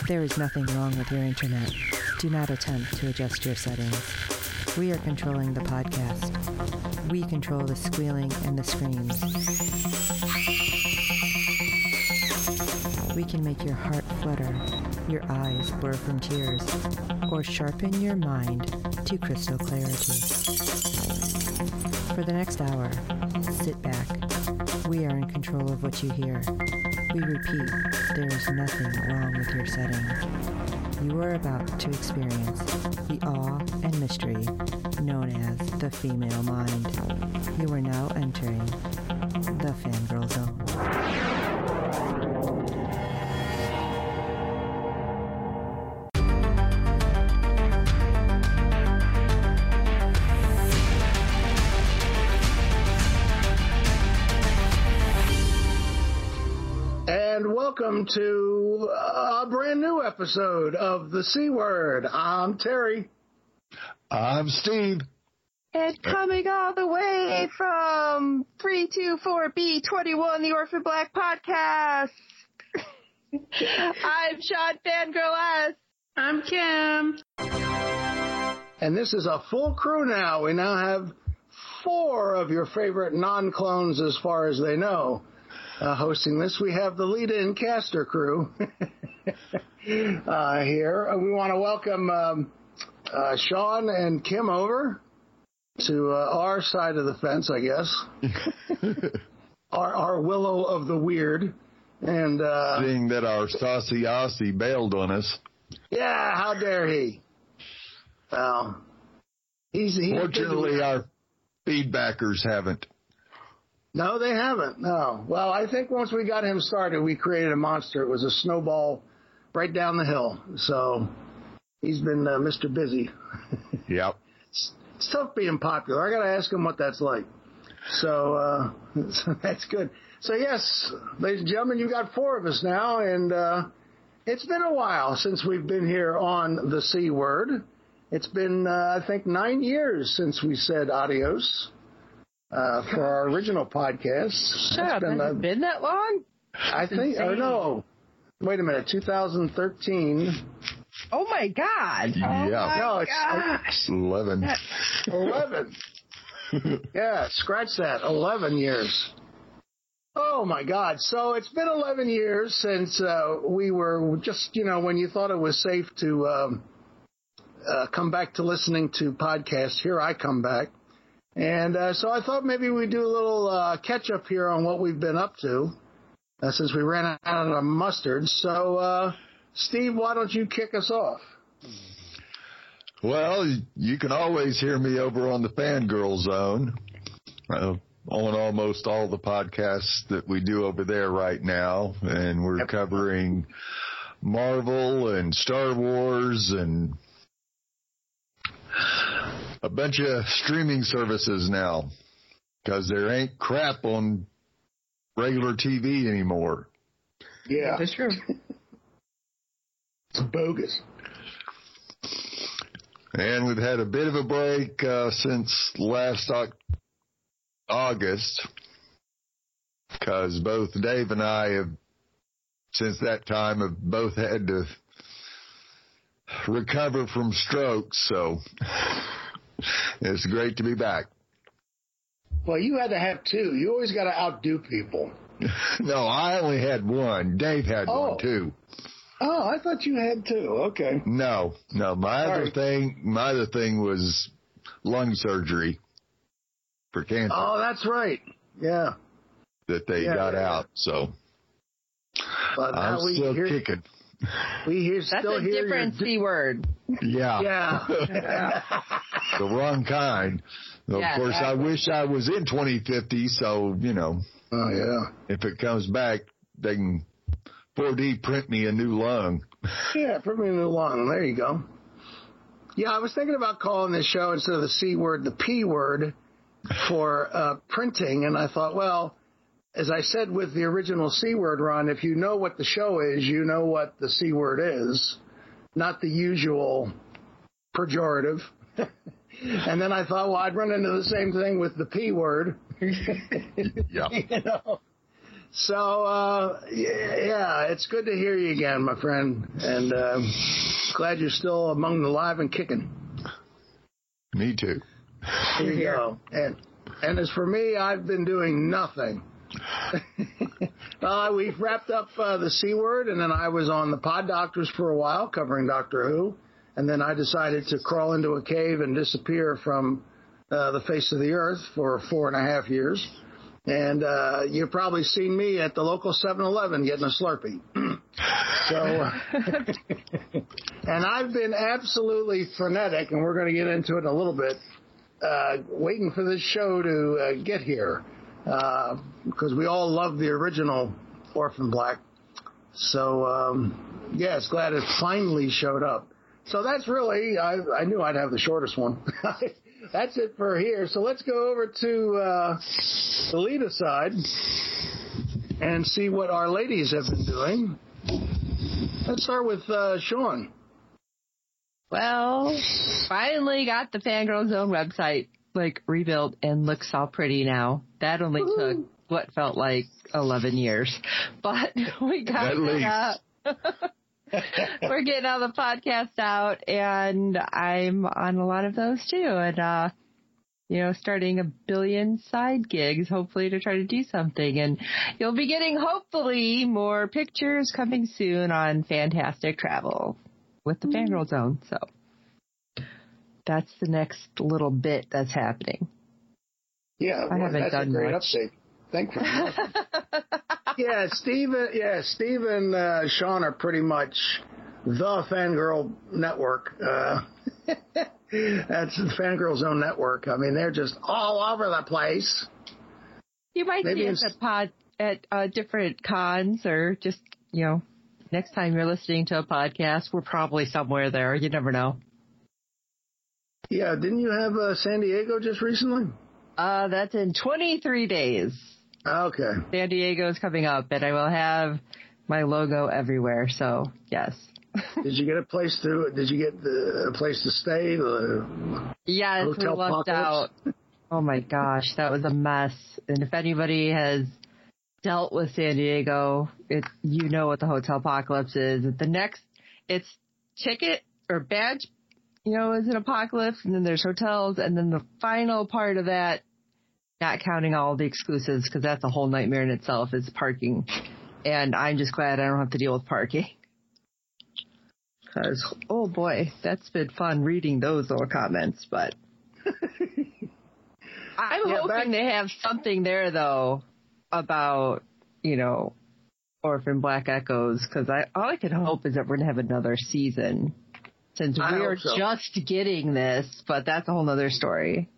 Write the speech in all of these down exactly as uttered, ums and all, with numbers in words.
There is nothing wrong with your internet. Do not attempt to adjust your settings. We are controlling the podcast. We control the squealing and the screams. We can make your heart flutter, your eyes blur from tears, or sharpen your mind to crystal clarity. For the next hour, sit back. We are in control of what you hear. We repeat, there is nothing wrong with your settings. You are about to experience the awe and mystery known as the female mind. You are now entering the Fangirl Zone. And welcome to a brand new episode of The C Word. I'm Terry. I'm Steve. And coming all the way from three two four B twenty-one, the Orphan Black Podcast. I'm Sean Fangirl S. I'm Kim. And this is a full crew now. We now have four of your favorite non-clones as far as they know. Uh, hosting this, we have the lead-in caster crew uh, here. We want to welcome um, uh, Sean and Kim over to uh, our side of the fence, I guess. our, our willow of the weird. And uh, seeing that our saucy Aussie bailed on us. Yeah, how dare he? Well, he's, he's fortunately, our feedbackers haven't. No, they haven't. No. Well, I think once we got him started, we created a monster. It was a snowball right down the hill. So he's been uh, Mister Busy. Yep. It's, it's tough being popular. I got to ask him what that's like. So, uh, so that's good. So, yes, ladies and gentlemen, you got four of us now. And uh, it's been a while since we've been here on the C Word. It's been, uh, I think, nine years since we said adios. Uh, for our original podcast. Shut up, has it been that long? I think, or no, wait a minute, two thousand thirteen. Oh my God. Yeah. Oh my no, it's gosh. eleven. eleven. Yeah, scratch that, eleven years. Oh my God. So it's been eleven years since uh, we were just, you know, when you thought it was safe to um, uh, come back to listening to podcasts, here I come back. And uh, so I thought maybe we'd do a little uh, catch-up here on what we've been up to uh, since we ran out of mustard. So, uh, Steve, why don't you kick us off? Well, you can always hear me over on the Fangirl Zone uh, on almost all the podcasts that we do over there right now. And we're yep. covering Marvel and Star Wars and a bunch of streaming services now, because there ain't crap on regular T V anymore. Yeah. That's true. It's bogus. And we've had a bit of a break uh, since last August, because both Dave and I have, since that time, have both had to recover from strokes, so it's great to be back. Well, you had to have two. You always got to outdo people. No, I only had one. Dave had oh. one, too. Oh, I thought you had two. Okay. No, no. My All other right. thing, my other thing was lung surgery for cancer. Oh, that's right. Yeah. That they yeah, got yeah, out, so but I'm we still hear, kicking. We hear That's still a hear different your, C word. Yeah. Yeah. The wrong kind. Of Yeah, course, exactly. I wish I was in twenty fifty, so, you know. Oh, yeah. If it comes back, they can four D print me a new lung. Yeah, put me a new lung. There you go. Yeah, I was thinking about calling this show, instead of the C word, the P word for uh, printing. And I thought, well, as I said with the original C word run, if you know what the show is, you know what the C word is, not the usual pejorative. And then I thought, well, I'd run into the same thing with the P word. Yeah. You know? So, uh, yeah, it's good to hear you again, my friend. And uh, glad you're still among the live and kicking. Me too. There you go. And, and as for me, I've been doing nothing. uh, we wrapped up uh, the C Word, and then I was on the Pod Doctors for a while, covering Doctor Who. And then I decided to crawl into a cave and disappear from uh, the face of the earth for four and a half years. And uh, you've probably seen me at the local seven eleven getting a Slurpee. so, uh, and I've been absolutely frenetic, and we're going to get into it in a little bit, uh, waiting for this show to uh, get here. Because uh, we all love the original Orphan Black. So, um, yes, glad it finally showed up. So that's really, I, I knew I'd have the shortest one. That's it for here. So let's go over to uh, the Lita side and see what our ladies have been doing. Let's start with uh, Sean. Well, finally got the Fangirl Zone website like rebuilt and looks all pretty now. That only Woo. took what felt like eleven years, but we got it up. We're getting all the podcasts out, and I'm on a lot of those too. And, uh, you know, starting a billion side gigs, hopefully to try to do something. And you'll be getting, hopefully, more pictures coming soon on Fantastic Travel with the Fangirl Zone. So that's the next little bit that's happening. Yeah, I well, haven't that's done a great much. update. Thank you. yeah, Stephen. Yeah, Stephen, uh, Sean are pretty much the Fangirl Network. Uh, that's the Fangirl Zone Network. I mean, they're just all over the place. You might Maybe see us at pod at uh, different cons, or just you know, next time you're listening to a podcast, we're probably somewhere there. You never know. Yeah, didn't you have uh, San Diego just recently? Uh, that's in twenty-three days. Okay. San Diego is coming up, and I will have my logo everywhere. So yes. Did you get a place to? Did you get the, a place to stay? The yes, hotel we lucked out. Oh my gosh, that was a mess. And if anybody has dealt with San Diego, it you know what the hotel apocalypse is. The next, it's ticket or badge, you know, is an apocalypse, and then there's hotels, and then the final part of that, not counting all the exclusives, because that's a whole nightmare in itself, is parking. And I'm just glad I don't have to deal with parking. Because, oh boy, that's been fun reading those little comments, but I'm yeah, hoping back- they have something there, though, about, you know, Orphan Black Echoes, because I, all I can hope is that we're going to have another season, since I we're hope so. just getting this, but that's a whole nother story.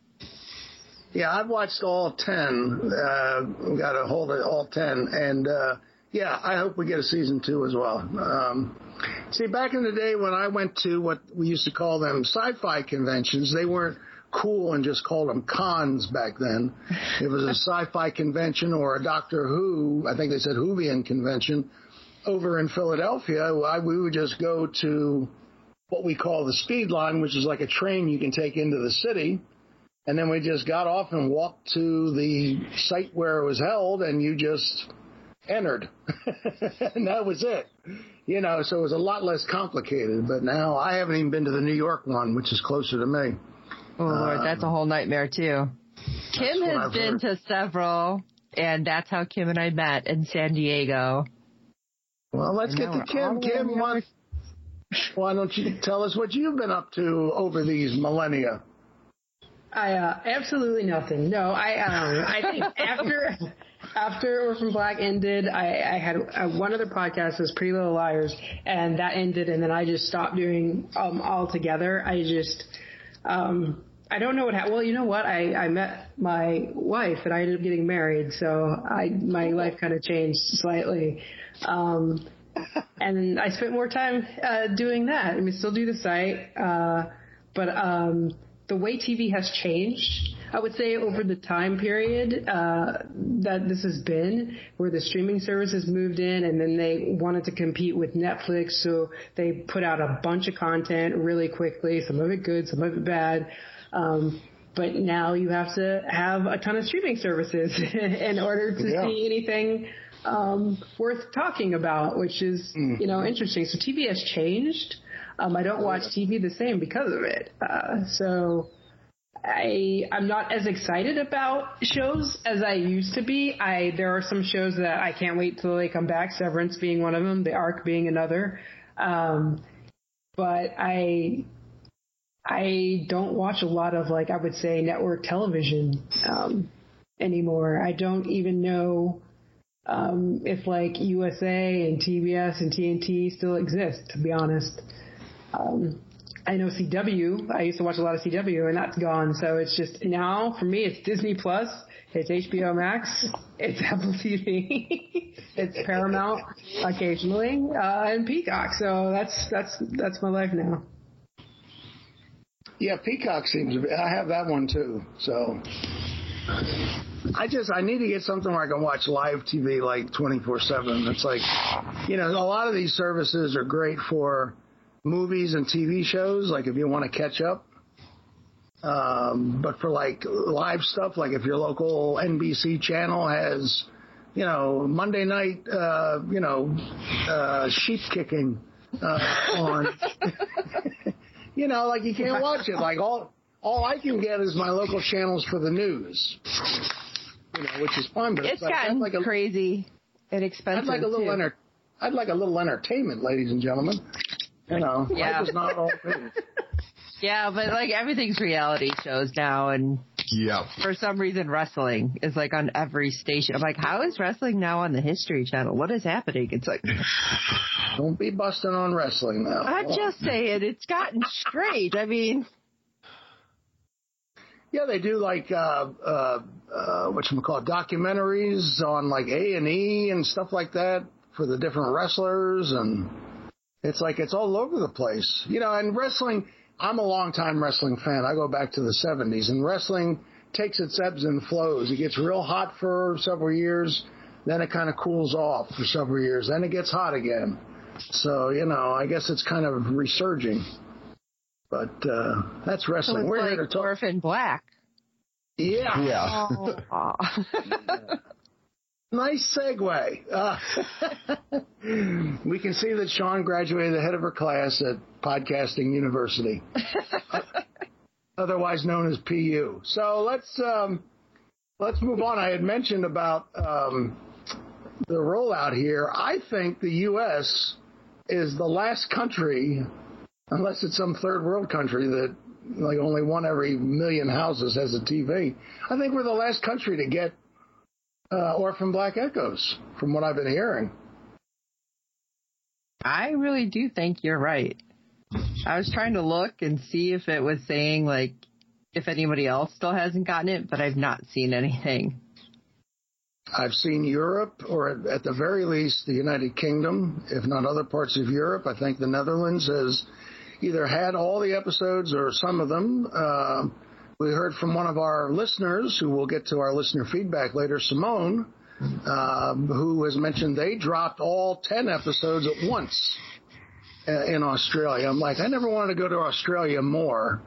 Yeah, I've watched all ten. Uh, got a hold of all ten, and uh, yeah, I hope we get a season two as well. Um, see, back in the day when I went to what we used to call them sci-fi conventions, they weren't cool and just called them cons back then. It was a sci-fi convention or a Doctor Who, I think they said Whovian convention, over in Philadelphia. I, we would just go to what we call the speed line, which is like a train you can take into the city. And then we just got off and walked to the site where it was held, and you just entered. And that was it. You know, so it was a lot less complicated. But now I haven't even been to the New York one, which is closer to me. Oh, Lord, um, that's a whole nightmare, too. Kim has I've been heard. to several, and that's how Kim and I met in San Diego. Well, let's And get now to we're all Kim. the way Kim, on the why, other- why don't you tell us what you've been up to over these millennia? I uh, absolutely nothing. No, I um, I think after after Orphan Black ended, I, I had uh, one other podcast was Pretty Little Liars, and that ended, and then I just stopped doing um altogether. I just um I don't know what happened. Well, you know what? I, I met my wife, and I ended up getting married, so I my life kind of changed slightly. Um, and I spent more time uh, doing that. I mean, still do the site, uh, but um. the way T V has changed, I would say, over the time period uh, that this has been, where the streaming services moved in and then they wanted to compete with Netflix, so they put out a bunch of content really quickly, some of it good, some of it bad. Um, but now you have to have a ton of streaming services in order to yeah. see anything um, worth talking about, which is, mm-hmm. you know, interesting. So T V has changed. Um, I don't watch T V the same because of it. Uh, so I, I'm not as excited about shows as I used to be. I, there are some shows that I can't wait till they come back, Severance being one of them, The Ark being another. Um, but I, I don't watch a lot of, like, I would say network television, um, anymore. I don't even know, um, if like U S A and T B S and T N T still exist, to be honest. Um, I know C W. I used to watch a lot of C W, and that's gone. So it's just now for me, it's Disney Plus, it's H B O Max, it's Apple T V, it's Paramount occasionally, uh, and Peacock. So that's that's that's my life now. Yeah, Peacock seems to be. I have that one too. So I just I need to get something where I can watch live T V like twenty-four seven. It's like, you know, a lot of these services are great for movies and T V shows, like if you want to catch up. Um, but for like live stuff, like if your local N B C channel has, you know, Monday night, uh, you know, uh, sheep kicking uh, on, you know, like you can't watch it. Like all all I can get is my local channels for the news, you know, which is fun. But it's but gotten like a, crazy and expensive. I'd like a little too. enter- I'd like a little entertainment, ladies and gentlemen. You know, yeah. life is not all things. Yeah, but like everything's reality shows now, and yeah, for some reason wrestling is like on every station. I'm like, how is wrestling now on the History Channel? What is happening? It's like, don't be busting on wrestling now. I'm oh. just saying, it's gotten straight. I mean, yeah, they do like uh, uh, uh, whatchamacallit, documentaries on like A and E and stuff like that for the different wrestlers, and it's like it's all over the place, you know. And wrestling, I'm a longtime wrestling fan. I go back to the seventies, and wrestling takes its ebbs and flows. It gets real hot for several years, then it kind of cools off for several years, then it gets hot again. So, you know, I guess it's kind of resurging. But uh, that's wrestling. So We're like here to talk. Orphan Black. Yeah. Yeah. Oh. Nice segue. Uh, we can see that Sean graduated ahead of her class at Podcasting University, otherwise known as P U. So let's um, let's move on. I had mentioned about um, the rollout here. I think the U S is the last country, unless it's some third world country that like only one every million houses has a T V. I think we're the last country to get Uh, Orphan Black Echoes, from what I've been hearing. I really do think you're right. I was trying to look and see if it was saying, like, if anybody else still hasn't gotten it, but I've not seen anything. I've seen Europe, or at the very least, the United Kingdom, if not other parts of Europe. I think the Netherlands has either had all the episodes or some of them. Uh, We heard from one of our listeners, who we'll get to our listener feedback later, Simone, um, who has mentioned they dropped all ten episodes at once uh, in Australia. I'm like, I never wanted to go to Australia more.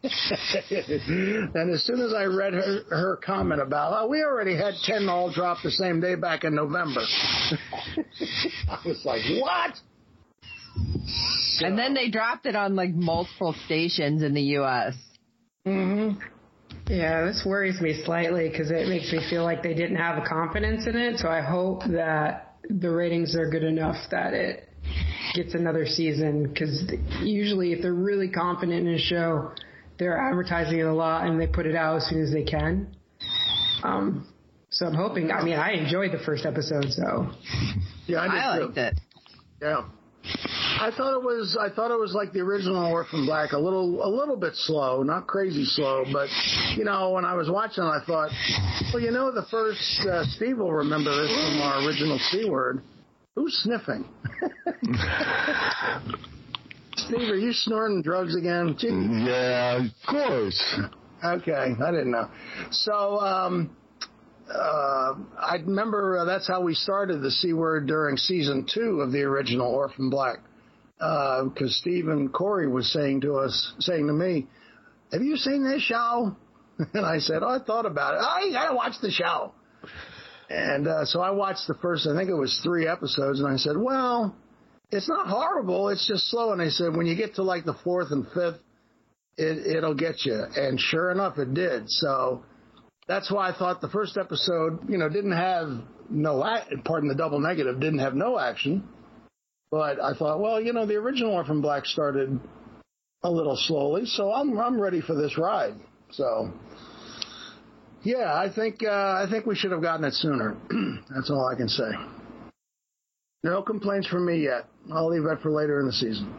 And as soon as I read her, her comment about, oh, we already had ten all drop the same day back in November. I was like, what? So, and then they dropped it on, like, multiple stations in the U S Mm-hmm. Yeah, this worries me slightly because it makes me feel like they didn't have a confidence in it. So I hope that the ratings are good enough that it gets another season, because usually if they're really confident in a show, they're advertising it a lot and they put it out as soon as they can. Um, so I'm hoping, I mean, I enjoyed the first episode, so. Yeah, I, did I too. liked it. Yeah. I thought it was. I thought it was like the original Orphan Black, a little, a little bit slow, not crazy slow, but you know, when I was watching, I thought, well, you know, the first uh, Steve will remember this from our original C Word. Who's sniffing? Steve, are you snorting drugs again? Gee. Yeah, of course. Okay, I didn't know. So. um Uh, I remember uh, that's how we started the C Word during season two of the original Orphan Black, because uh, Steve and Corey was saying to us, saying to me, "Have you seen this show?" And I said, oh, I thought about it. Oh, you got to watch the show. And uh, so I watched the first, I think it was three episodes, and I said, well, it's not horrible. It's just slow. And they said, when you get to like the fourth and fifth, it, it'll get you. And sure enough, it did. So that's why I thought the first episode, you know, didn't have no, pardon the double negative, didn't have no action. But I thought, well, you know, the original Orphan Black started a little slowly, so I'm I'm ready for this ride. So, yeah, I think uh, I think we should have gotten it sooner. That's all I can say. No complaints from me yet. I'll leave that for later in the season.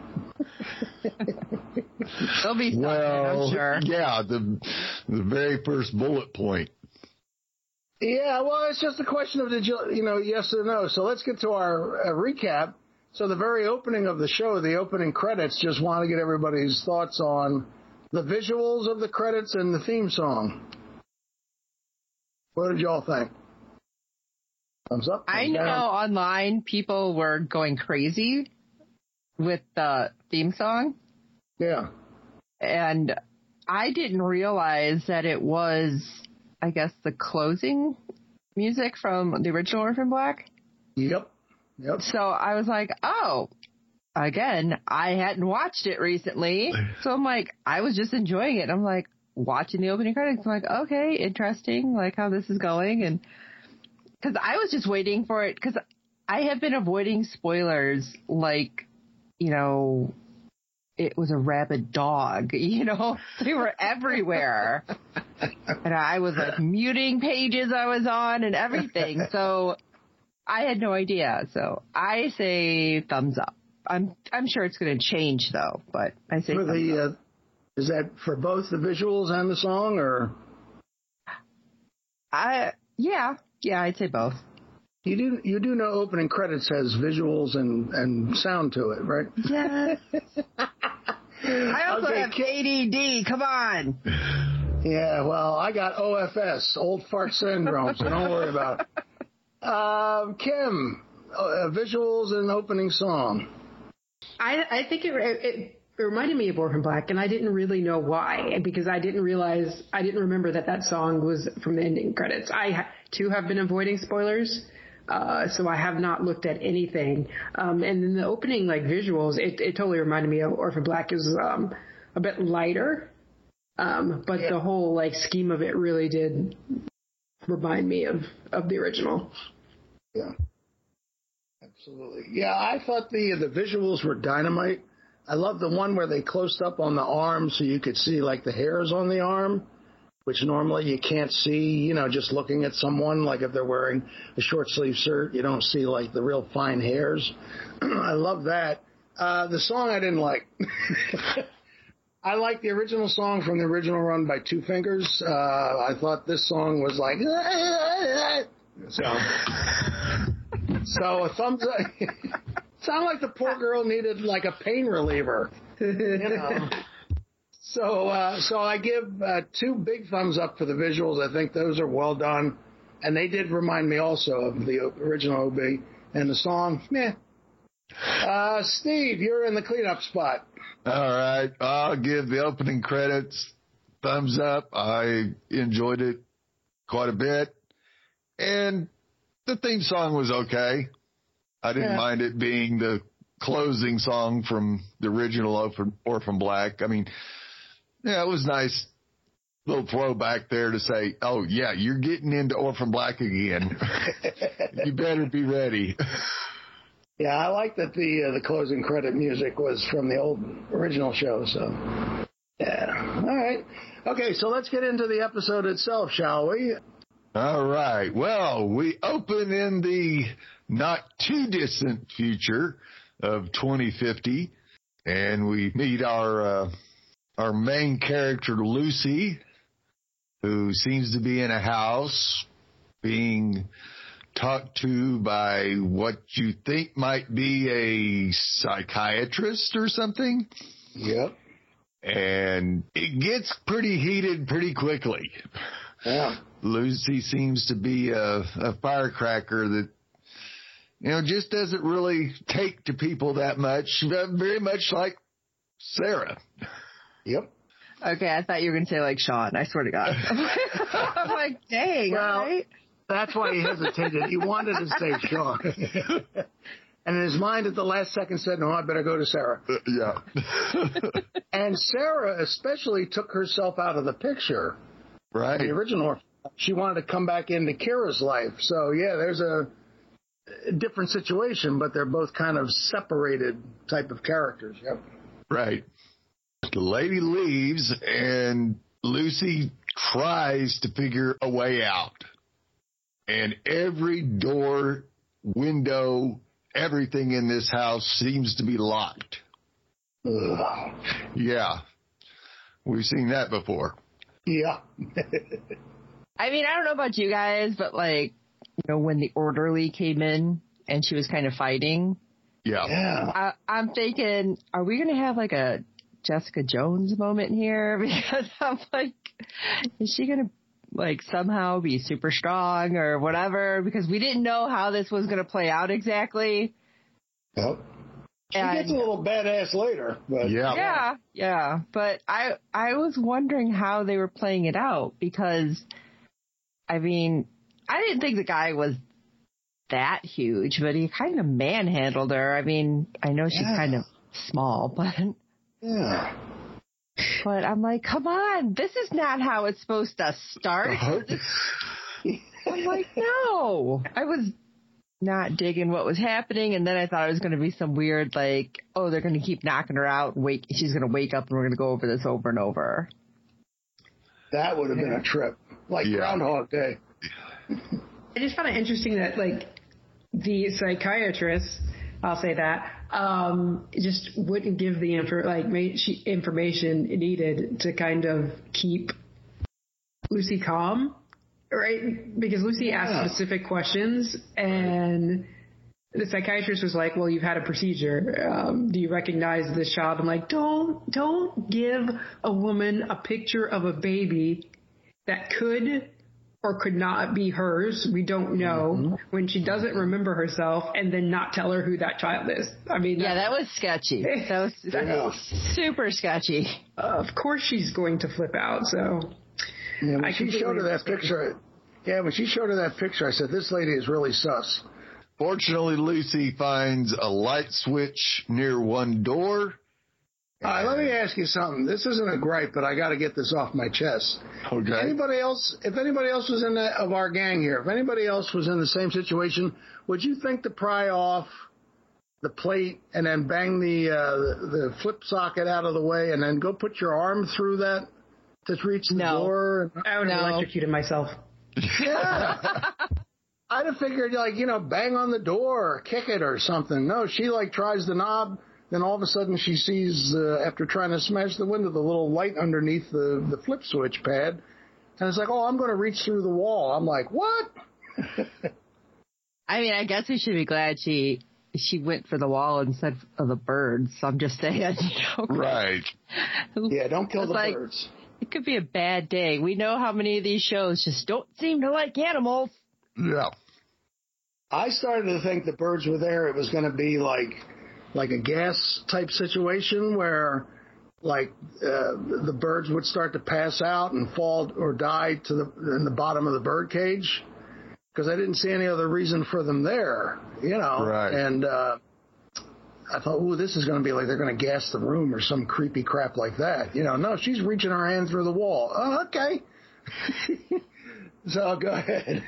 There'll be something, well, I'm sure. Yeah, the the very first bullet point. Yeah, well, it's just a question of did you you know yes or no. So let's get to our uh, recap. So the very opening of the show, the opening credits, just want to get everybody's thoughts on the visuals of the credits and the theme song. What did y'all think? Thumbs up? Thumbs I know down? online people were going crazy with the theme song. Yeah. And I didn't realize that it was, I guess, the closing music from the original Orphan Black. Yep. Yep. So I was like, oh, again, I hadn't watched it recently. So I'm like, I was just enjoying it. I'm like, watching the opening credits. I'm like, okay, interesting, like how this is going. And because I was just waiting for it, because I have been avoiding spoilers like, you know, it was a rabid dog, you know, they were everywhere. And I was like muting pages I was on and everything. So I had no idea. So I say thumbs up. I'm I'm sure it's going to change though, but I say for thumbs the, up. Uh, is that for both the visuals and the song, or? I yeah yeah I'd say both. You do you do know opening credits has visuals and, and sound to it, right? Yeah. I also Okay, have Kim. A D D. Come on. Yeah, well, I got O F S, old fart syndrome, so don't worry about it. Um, Kim, uh, visuals and opening song. I, I think it, it, it reminded me of Orphan Black, and I didn't really know why, because I didn't realize, I didn't remember that that song was from the ending credits. I, too, have been avoiding spoilers, uh, so I have not looked at anything. Um, and then the opening, like, visuals, it, it totally reminded me of Orphan Black. It was um, a bit lighter, um, but yeah. The whole, like, scheme of it really did remind me of, of the original. Yeah. Absolutely. Yeah, I thought the the visuals were dynamite. I love the one where they closed up on the arm so you could see like the hairs on the arm, which normally you can't see, you know, just looking at someone, like if they're wearing a short sleeve shirt, you don't see like the real fine hairs. I love that. Uh, the song I didn't like. I like the original song from the original run by Two Fingers. Uh, I thought this song was like, so, so a thumbs up. Sound like the poor girl needed like a pain reliever, you know. So, uh, so I give uh, two big thumbs up for the visuals. I think those are well done, and they did remind me also of the original O B. And the song, meh. Uh, Steve, you're in the cleanup spot. All right. I'll give the opening credits thumbs up. I enjoyed it quite a bit. And the theme song was okay. I didn't yeah. mind it being the closing song from the original Orphan, Orphan Black. I mean, yeah, it was nice little throwback there to say, oh, yeah, you're getting into Orphan Black again. You better be ready. Yeah, I like that the uh, the closing credit music was from the old original show. So, yeah. All right. Okay, so let's get into the episode itself, shall we? All right. Well, we open in the not too distant future of twenty fifty, and we meet our uh, our main character, Lucy, who seems to be in a house being talked to by what you think might be a psychiatrist or something. Yep. And it gets pretty heated pretty quickly. Yeah. Lucy seems to be a, a firecracker that, you know, just doesn't really take to people that much. Very much like Sarah. Yep. Okay, I thought you were going to say like Sean. I swear to God. I'm like, dang, well, right? That's why he hesitated. He wanted to say Sean. And in his mind at the last second said, no, I better go to Sarah. Uh, yeah. And Sarah especially took herself out of the picture. Right. The original, she wanted to come back into Kira's life. So, yeah, there's a, a different situation, but they're both kind of separated type of characters. Yep. Right. The lady leaves, and Lucy tries to figure a way out. And every door, window, everything in this house seems to be locked. Ugh. Yeah. We've seen that before. Yeah. I mean, I don't know about you guys, but like, you know, when the orderly came in and she was kind of fighting. Yeah. Yeah. I, I'm thinking, are we going to have like a Jessica Jones moment here? Because I'm like, is she going to like somehow be super strong or whatever? Because we didn't know how this was going to play out exactly. Yep. She And, gets a little badass later, but Yeah. yeah, yeah. But I, I was wondering how they were playing it out because, I mean, I didn't think the guy was that huge, but he kind of manhandled her. I mean, I know she's Yeah. kind of small, but yeah. but I'm like, come on, this is not how it's supposed to start. I'm like, no. I was not digging what was happening, and then I thought it was going to be some weird, like, oh, they're going to keep knocking her out, and wake. She's going to wake up, and we're going to go over this over and over. That would have been a trip, like Yeah. Groundhog Day. I just found it interesting that, like, the psychiatrist, I'll say that, um, just wouldn't give the info, like, ma- she, information needed to kind of keep Lucy calm, right? Because Lucy Yeah. asked specific questions, and the psychiatrist was like, well, you've had a procedure. Um, do you recognize this child? I'm like, don't, don't give a woman a picture of a baby that could or could not be hers. We don't know mm-hmm. when she doesn't remember herself, and then not tell her who that child is. I mean, yeah, that was sketchy. That was, that Yeah. was super sketchy. Uh, of course she's going to flip out. So Yeah, when I she showed her that understand. picture, yeah, when she showed her that picture, I said, this lady is really sus. Fortunately, Lucy finds a light switch near one door. All right, let me ask you something. This isn't a gripe, but I got to get this off my chest. Okay. Anybody else, if anybody else was in that, of our gang here, if anybody else was in the same situation, would you think to pry off the plate and then bang the, uh, the, the flip socket out of the way and then go put your arm through that to reach the No. door? I would have No. electrocuted myself. Yeah. I'd have figured, like, you know, bang on the door or kick it or something. No, she, like, tries the knob. Then all of a sudden she sees, uh, after trying to smash the window, the little light underneath the, the flip switch pad. And it's like, oh, I'm going to reach through the wall. I'm like, what? I mean, I guess we should be glad she she went for the wall instead of the birds. I'm just saying. You know? Right. Yeah, don't kill the like, birds. It could be a bad day. We know how many of these shows just don't seem to like animals. Yeah. I started to think the birds were there. It was going to be like like a gas type situation where like uh, the birds would start to pass out and fall or die to the in the bottom of the bird cage, because I didn't see any other reason for them there, you know. Right. And uh, I thought, ooh, this is going to be like they're going to gas the room or some creepy crap like that, you know. No, she's reaching her hand through the wall. Oh, okay. So go ahead.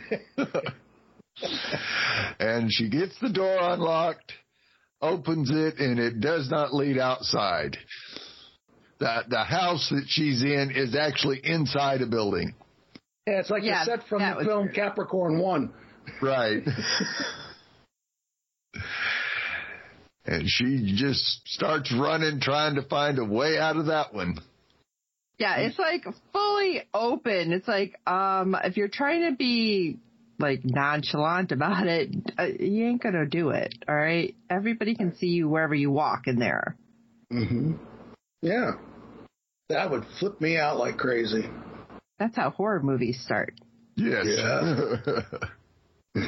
And she gets the door unlocked, opens it, and it does not lead outside. The, the house that she's in is actually inside a building. Yeah, it's like Yeah, the set from that the was film weird. Capricorn One. Right. And she just starts running, trying to find a way out of that one. Yeah, it's like fully open. It's like, um, if you're trying to be like nonchalant about it, uh, you ain't gonna do it. All right, everybody can see you wherever you walk in there. Mm-hmm. Yeah, that would flip me out like crazy. That's how horror movies start. Yes. Yeah.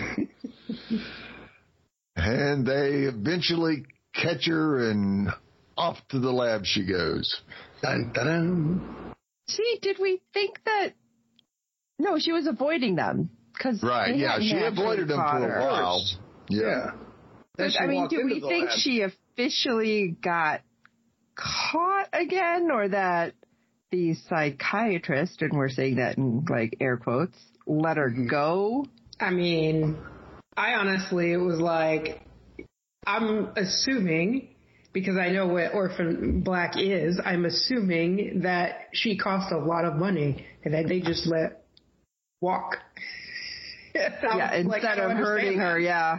And they eventually catch her, and off to the lab she goes. Dun, dun, dun. See, did we think that? No, she was avoiding them. Cause right, yeah, she avoided them for a while. Yeah. yeah. I mean, do we think lab. she officially got caught again, or that the psychiatrist, and we're saying that in like air quotes, let her go? I mean, I honestly, it was like, I'm assuming, because I know what Orphan Black is, I'm assuming that she cost a lot of money and that they just let walk. yeah, instead like, of hurting her, yeah.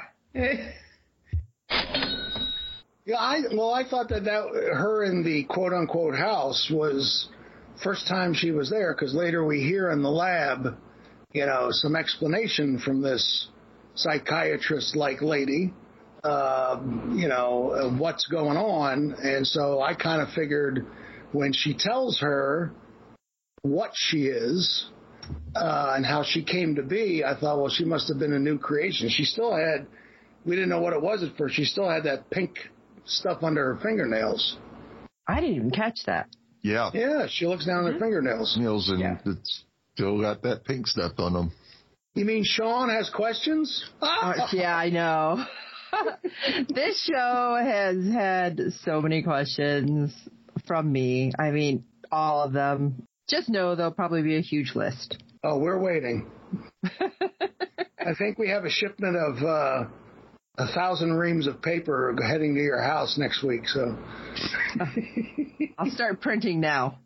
Yeah, I well, I thought that, that her in the quote-unquote house was first time she was there, because later we hear in the lab, you know, some explanation from this psychiatrist-like lady, uh, you know, of what's going on. And so I kind of figured when she tells her what she is uh, and how she came to be, I thought, well, she must have been a new creation. She still had, we didn't know what it was at first, she still had that pink stuff under her fingernails. I didn't even catch that. Yeah. Yeah, she looks down at her fingernails. Nails and yeah. It's still got that pink stuff on them. You mean Sean has questions? uh, yeah, I know. This show has had so many questions from me. I mean, all of them. Just know there'll probably be a huge list. Oh, we're waiting. I think we have a shipment of uh, a thousand reams of paper heading to your house next week. So I'll start printing now.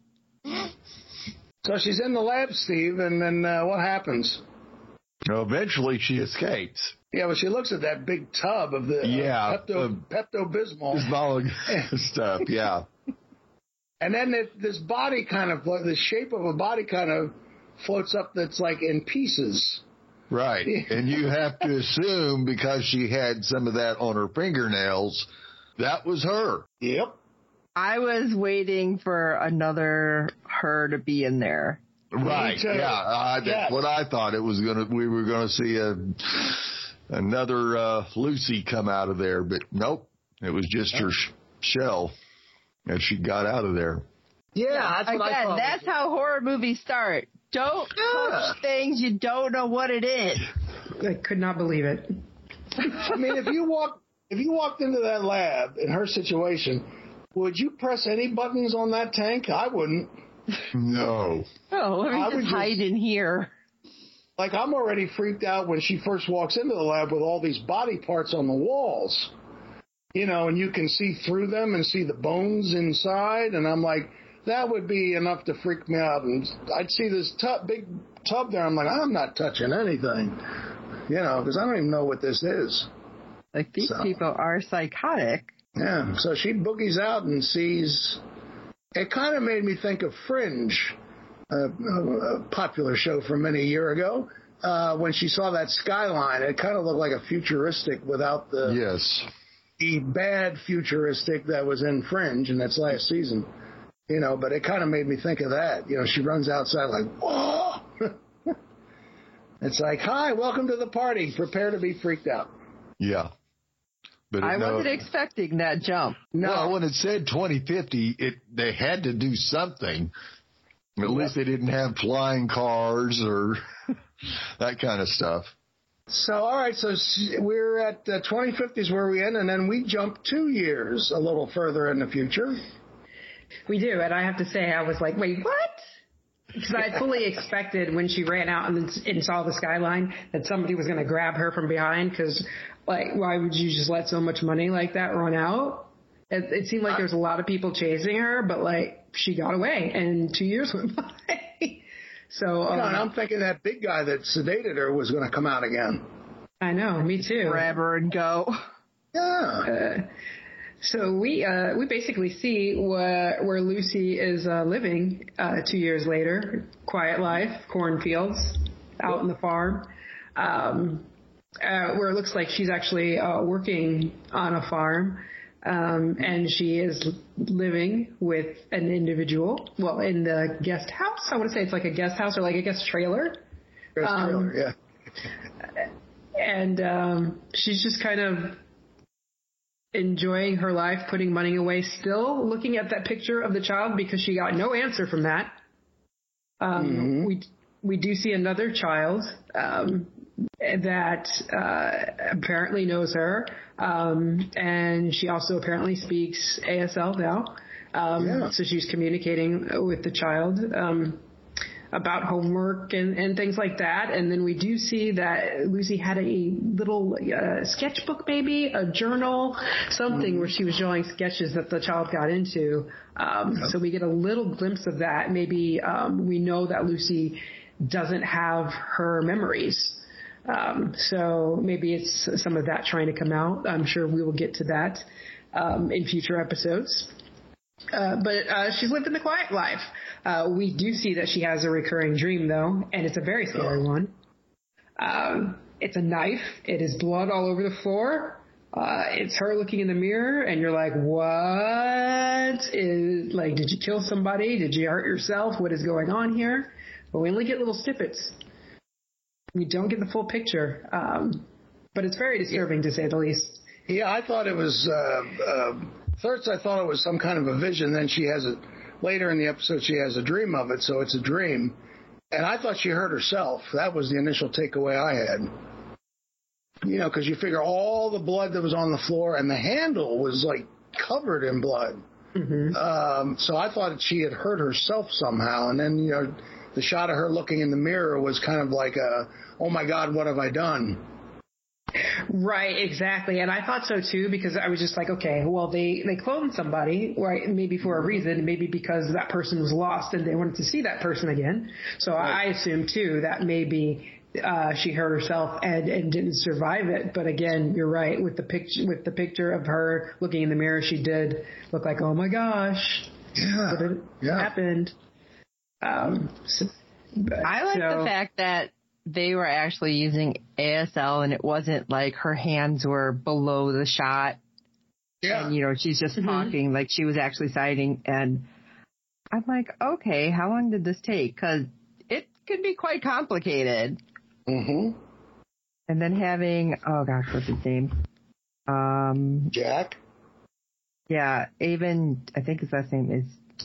So she's in the lab, Steve, and then uh, what happens? Well, eventually she escapes. Yeah, but she looks at that big tub of the yeah, uh, Pepto, uh, Pepto-Bismol. Bismol stuff, yeah. And then it, this body kind of, the shape of a body kind of floats up that's like in pieces. Right. And you have to assume because she had some of that on her fingernails, that was her. Yep. I was waiting for another her to be in there. Right. Yeah. Uh, that's yes. what I thought it was going to, we were going to see a, another uh, Lucy come out of there, but nope. It was just her sh- shell as she got out of there. Yeah. That's Again, what I thought. That's how horror movies start. Don't yeah. touch things you don't know what it is. I could not believe it. I mean, if you walk, if you walked into that lab in her situation, would you press any buttons on that tank? I wouldn't. No. Oh, let me I just hide just, in here. Like, I'm already freaked out when she first walks into the lab with all these body parts on the walls. You know, and you can see through them and see the bones inside. And I'm like, that would be enough to freak me out. And I'd see this tub, big tub there. I'm like, I'm not touching anything. You know, because I don't even know what this is. Like, these so. people are psychotic. Yeah, so she boogies out and sees... It kind of made me think of Fringe, a, a popular show from many years ago. Uh, when she saw that skyline, it kind of looked like a futuristic without the... Yes. The bad futuristic that was in Fringe in its last season. You know, but it kind of made me think of that. You know, she runs outside like, whoa! It's like, hi, welcome to the party. Prepare to be freaked out. Yeah. But I no, wasn't expecting that jump. No. Well, when it said twenty fifty, it they had to do something. At least they didn't have flying cars or that kind of stuff. So, all right, so we're at uh, twenty fifty is where we end, and then we jump two years a little further in the future. We do, and I have to say, I was like, wait, what? Because I fully expected when she ran out and, and saw the skyline that somebody was going to grab her from behind, because, like, why would you just let so much money like that run out? It, it seemed like there was a lot of people chasing her, but, like, she got away, and two years went by. So um, God, I'm thinking that big guy that sedated her was going to come out again. I know, me too. Grab her and go. Yeah. Uh, so we uh, we basically see where, where Lucy is uh, living uh, two years later. Quiet life, cornfields, out yep. in the farm, um, uh, where it looks like she's actually uh, working on a farm. Um, and she is living with an individual, well, in the guest house. I want to say it's like a guest house or like a guest trailer. Guest um, trailer, yeah. And um, she's just kind of enjoying her life, putting money away, still looking at that picture of the child because she got no answer from that. Um, mm-hmm. We we do see another child um, that uh, apparently knows her, um, and she also apparently speaks A S L now. Um, yeah. So she's communicating with the child um, about homework and, and things like that. And then we do see that Lucy had a little uh, sketchbook, maybe a journal, something mm. where she was showing sketches that the child got into. Um, yep. So we get a little glimpse of that. Maybe um, we know that Lucy doesn't have her memories. Um, so maybe it's some of that trying to come out. I'm sure we will get to that um, in future episodes. Uh, but uh, she's lived in the quiet life. Uh, we do see that she has a recurring dream, though, and it's a very scary one. Um, it's a knife. It is blood all over the floor. Uh, it's her looking in the mirror, and you're like, what is, like, did you kill somebody? Did you hurt yourself? What is going on here? But we only get little snippets. We don't get the full picture. Um, but it's very disturbing, to say the least. Yeah, I thought it was, uh, uh, first I thought it was some kind of a vision. Then she has a, later in the episode, she has a dream of it, so it's a dream. And I thought she hurt herself. That was the initial takeaway I had. You know, because you figure all the blood that was on the floor, and the handle was, like, covered in blood. Mm-hmm. Um, so I thought she had hurt herself somehow. And then, you know, the shot of her looking in the mirror was kind of like a, oh, my God, what have I done? Right, exactly. And I thought so, too, because I was just like, okay, well, they, they cloned somebody, right, maybe for a reason, maybe because that person was lost and they wanted to see that person again. So right. I assumed, too, that maybe uh, she hurt herself and, and didn't survive it. But again, you're right. With the picture, with the picture of her looking in the mirror, she did look like, oh, my gosh. Yeah. What yeah. happened? Um, so, I like so, the fact that they were actually using A S L and it wasn't like her hands were below the shot. Yeah. And, you know, she's just mm-hmm. talking like she was actually sighting. And I'm like, okay, how long did this take? Because it could be quite complicated. Mm-hmm. And then having, oh gosh, what's his name? Um, Jack? Yeah, even, I think his last name is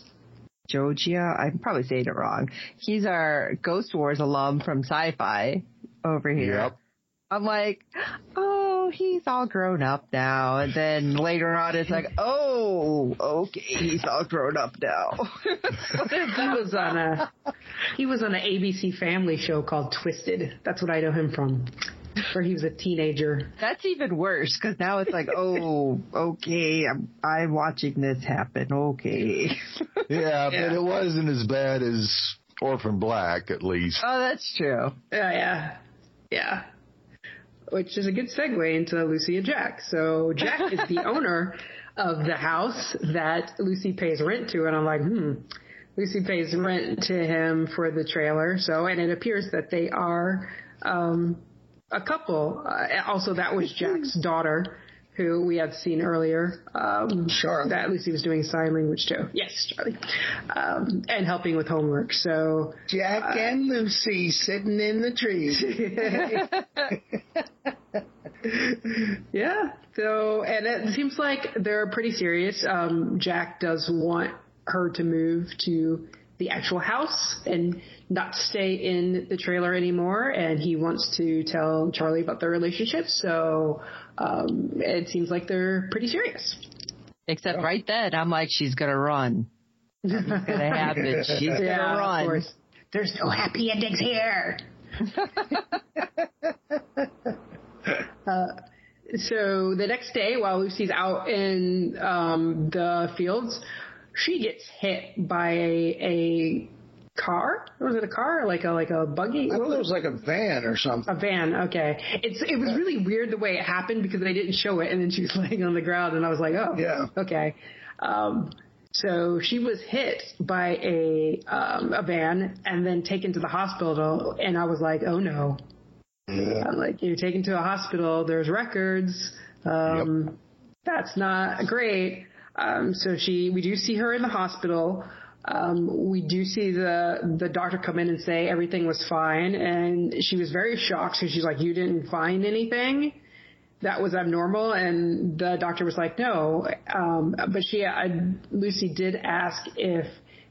Jogia. I'm probably saying it wrong. He's our Ghost Wars alum from Sci-Fi over here. Yep. I'm like, oh, he's all grown up now. And then later on, it's like, oh, okay, he's all grown up now. he was on a he was on an A B C family show called Twisted. That's what I know him from. Where he was a teenager. That's even worse, because now it's like, oh, okay, I'm, I'm watching this happen, okay. yeah, yeah, but it wasn't as bad as Orphan Black, at least. Oh, that's true. Yeah, yeah, yeah. Which is a good segue into Lucy and Jack. So Jack is the owner of the house that Lucy pays rent to, and I'm like, hmm. Lucy pays rent to him for the trailer, so, and it appears that they are, um, a couple. Uh, also, that was Jack's daughter, who we had seen earlier. Um, Charlie. That Lucy was doing sign language too. Yes, Charlie. Um, and helping with homework. So Jack uh, and Lucy sitting in the trees. yeah. So, and it seems like they're pretty serious. Um, Jack does want her to move to the actual house and not stay in the trailer anymore, and he wants to tell Charlie about their relationship, so um, it seems like they're pretty serious. Except right then, I'm like, she's gonna run. Nothing's gonna happen. She's gonna yeah, run. Of course. There's no happy endings here. uh, so the next day, while Lucy's out in um, the fields, she gets hit by a, a car. Was it a car? Like a like a buggy? I thought it was like a van or something. A van. Okay. It's it was really weird the way it happened because they didn't show it, and then she was laying on the ground, and I was like, oh, yeah, okay. Um, so she was hit by a um, a van and then taken to the hospital, and I was like, oh no. Yeah. I'm like, you're taken to a hospital. There's records. Um, yep. That's not great. Um, so she, we do see her in the hospital. Um, we do see the, the doctor come in and say everything was fine. And she was very shocked. So she's like, you didn't find anything that was abnormal? And the doctor was like, no. Um, but she, uh, Lucy did ask if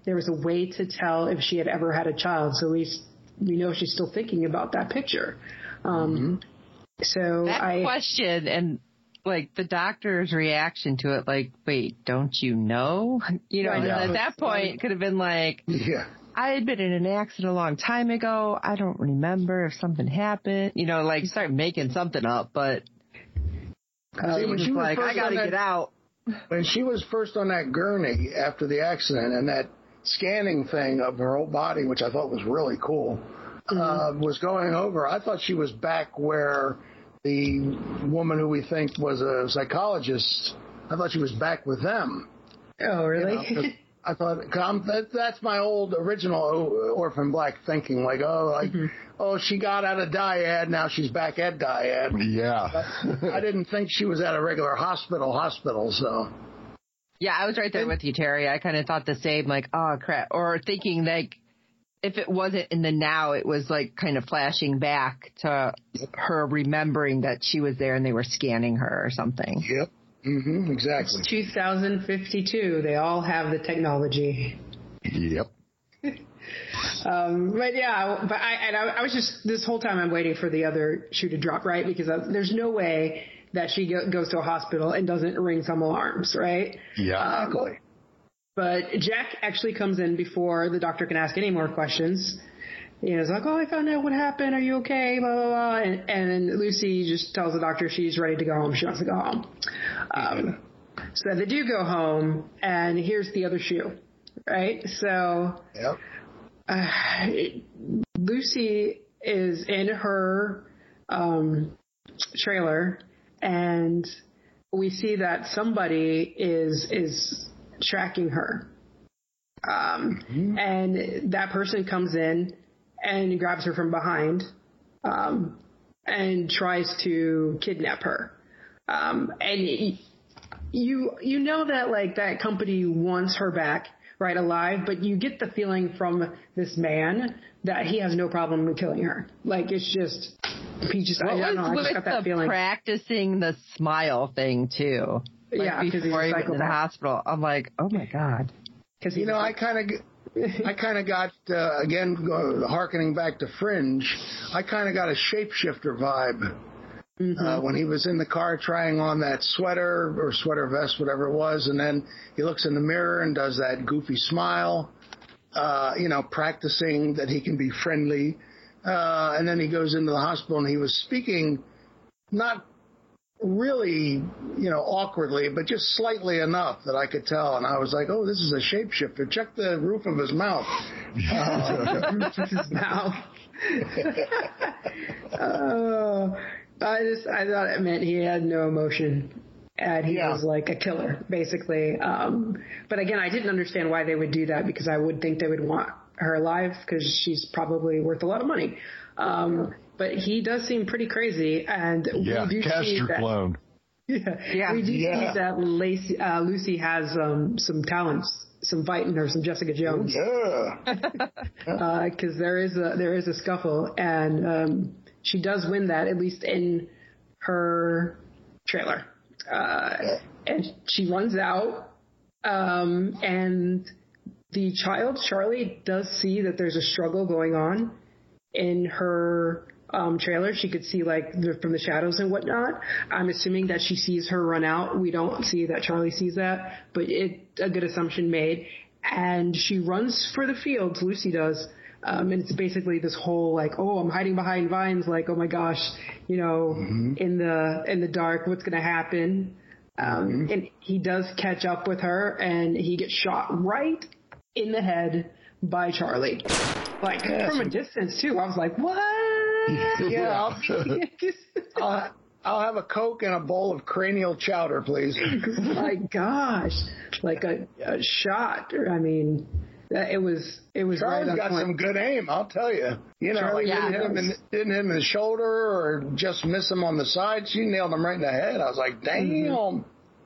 there was a way to tell if she had ever had a child. So we we know she's still thinking about that picture. Um, mm-hmm. So that I question and like the doctor's reaction to it, like, wait, don't you know? You know, yeah. at that point, it could have been like, yeah. I had been in an accident a long time ago. I don't remember if something happened. You know, like start making something up, but uh, See, when she was like, I gotta that, get out. When she was first on that gurney after the accident and that scanning thing of her whole body, which I thought was really cool, mm-hmm. uh, was going over, I thought she was back where the woman who we think was a psychologist, I thought she was back with them. Oh, really? You know, I thought I'm, that, that's my old original Orphan Black thinking, like, oh, like, mm-hmm. oh, she got out of dyad, now she's back at dyad. Yeah. I didn't think she was at a regular hospital hospital, so. Yeah, I was right there with you, Terry. I kind of thought the same, like, oh, crap. Or thinking, like, if it wasn't in the now, it was, like, kind of flashing back to her remembering that she was there and they were scanning her or something. Yep. Mm-hmm, exactly. It's two thousand fifty-two. They all have the technology. Yep. um, but yeah, but I, and I, I was just, this whole time I'm waiting for the other shoe to drop, right? Because I, there's no way that she go, goes to a hospital and doesn't ring some alarms, right? Yeah. Exactly. Um, but Jack actually comes in before the doctor can ask any more questions. You know, it's like, oh, I found out what happened. Are you okay? Blah, blah, blah. And, and then Lucy just tells the doctor she's ready to go home. She wants to go home. Um, so they do go home, and here's the other shoe, right? So yep. uh, Lucy is in her um, trailer, and we see that somebody is is tracking her. Um, mm-hmm. And that person comes in and grabs her from behind, um, and tries to kidnap her. Um, and you, you know that like that company wants her back, right, alive, but you get the feeling from this man that he has no problem in killing her. Like it's just, he just, what I don't know, I just got that the feeling. Practicing the smile thing too. Like yeah, before he went to the hospital. I'm like, oh my God. Because you know, I kind of, I kind of got uh, again uh, harkening back to Fringe. I kind of got a shapeshifter vibe mm-hmm. uh, when he was in the car trying on that sweater or sweater vest, whatever it was, and then he looks in the mirror and does that goofy smile. Uh, you know, practicing that he can be friendly, uh, and then he goes into the hospital and he was speaking, not really, you know, awkwardly, but just slightly enough that I could tell. And I was like, oh, this is a shapeshifter. Check the roof of his mouth. Uh, roof of his mouth. oh, I just, I thought it meant he had no emotion. And he yeah. was like a killer, basically. Um, but again, I didn't understand why they would do that because I would think they would want her alive because she's probably worth a lot of money. Um, But he does seem pretty crazy, and yeah, we do cast see your that, clone. Yeah, yeah, we do yeah. see that Lacey, uh, Lucy has um, some talents, some fight in her, some Jessica Jones. Yeah, because uh, there is a there is a scuffle, and um, she does win that at least in her trailer, uh, yeah. and she runs out, um, and the child Charlie does see that there's a struggle going on in her. Um, trailer, she could see like the, from the shadows and whatnot. I'm assuming that she sees her run out. We don't see that Charlie sees that, but it a good assumption made. And she runs for the fields. Lucy does, um, and it's basically this whole like, oh, I'm hiding behind vines. Like, oh my gosh, you know, mm-hmm. in the in the dark, what's gonna happen? Um, mm-hmm. And he does catch up with her, and he gets shot right in the head by Charlie, like yes. from a distance too. I was like, what? Yeah, I'll, I'll, I'll have a Coke and a bowl of cranial chowder, please. My gosh, like a, a shot. I mean, it was it was. Charlie's right got point. some good aim, I'll tell you. You know, Charlie, like yeah, didn't, hit him in, didn't hit him in the shoulder or just miss him on the side. She nailed him right in the head. I was like, damn. Mm-hmm.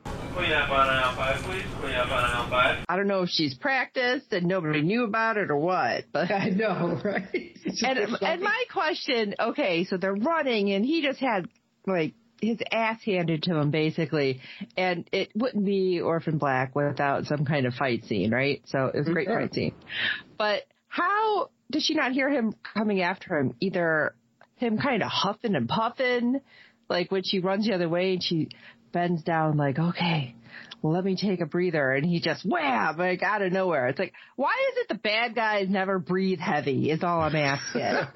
I don't know if she's practiced and nobody knew about it or what, but I know, right? And, and my question, okay, so they're running and he just had like his ass handed to him, basically. And it wouldn't be Orphan Black without some kind of fight scene, right? So it was a great yeah. fight scene. But how did she not hear him coming after him? Either him kind of huffing and puffing, like when she runs the other way and she bends down like, okay, well, let me take a breather. And he just wham, like out of nowhere. It's like, why is it the bad guys never breathe heavy is all I'm asking.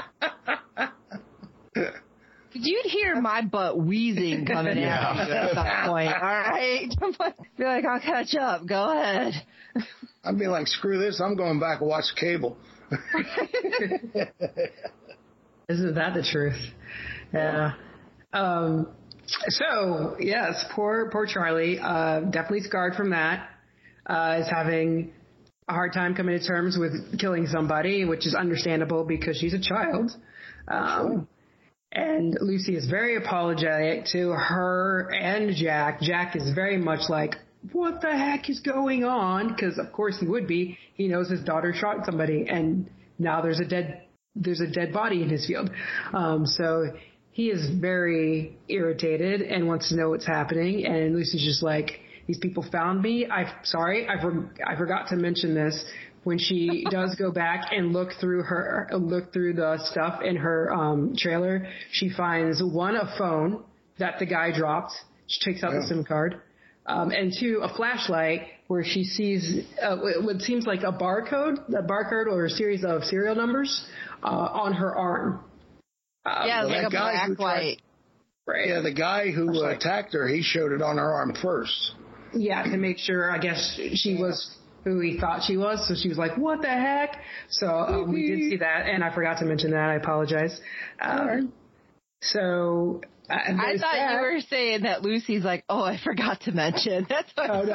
You'd hear my butt wheezing coming yeah. out at some point, all right? Be like, I'll catch up. Go ahead. I'd be like, screw this. I'm going back and watch cable. Isn't that the truth? Yeah. Um, so, yes, poor poor Charlie, uh, definitely scarred from that, uh, is having a hard time coming to terms with killing somebody, which is understandable because she's a child. Um, and Lucy is very apologetic to her and Jack. Jack is very much like, what the heck is going on? Because, of course, he would be. He knows his daughter shot somebody, and now there's a dead there's a dead body in his field. Um, so he is very irritated and wants to know what's happening. And Lucy's just like, these people found me. I'm sorry, I, for, I forgot to mention this. When she does go back and look through her, look through the stuff in her um, trailer, she finds one, a phone that the guy dropped. She takes out yeah. the SIM card. Um, and two, a flashlight where she sees uh, what seems like a barcode, a barcode or a series of serial numbers uh, on her arm. Um, yeah, like a black light. Right. Yeah, the guy who uh, attacked her, he showed it on her arm first. Yeah, to make sure, I guess, she was who he thought she was. So she was like, what the heck? So um, we did see that, and I forgot to mention that. I apologize. Um, so... Uh, I thought that. you were saying that Lucy's like, oh, I forgot to mention. That's what oh,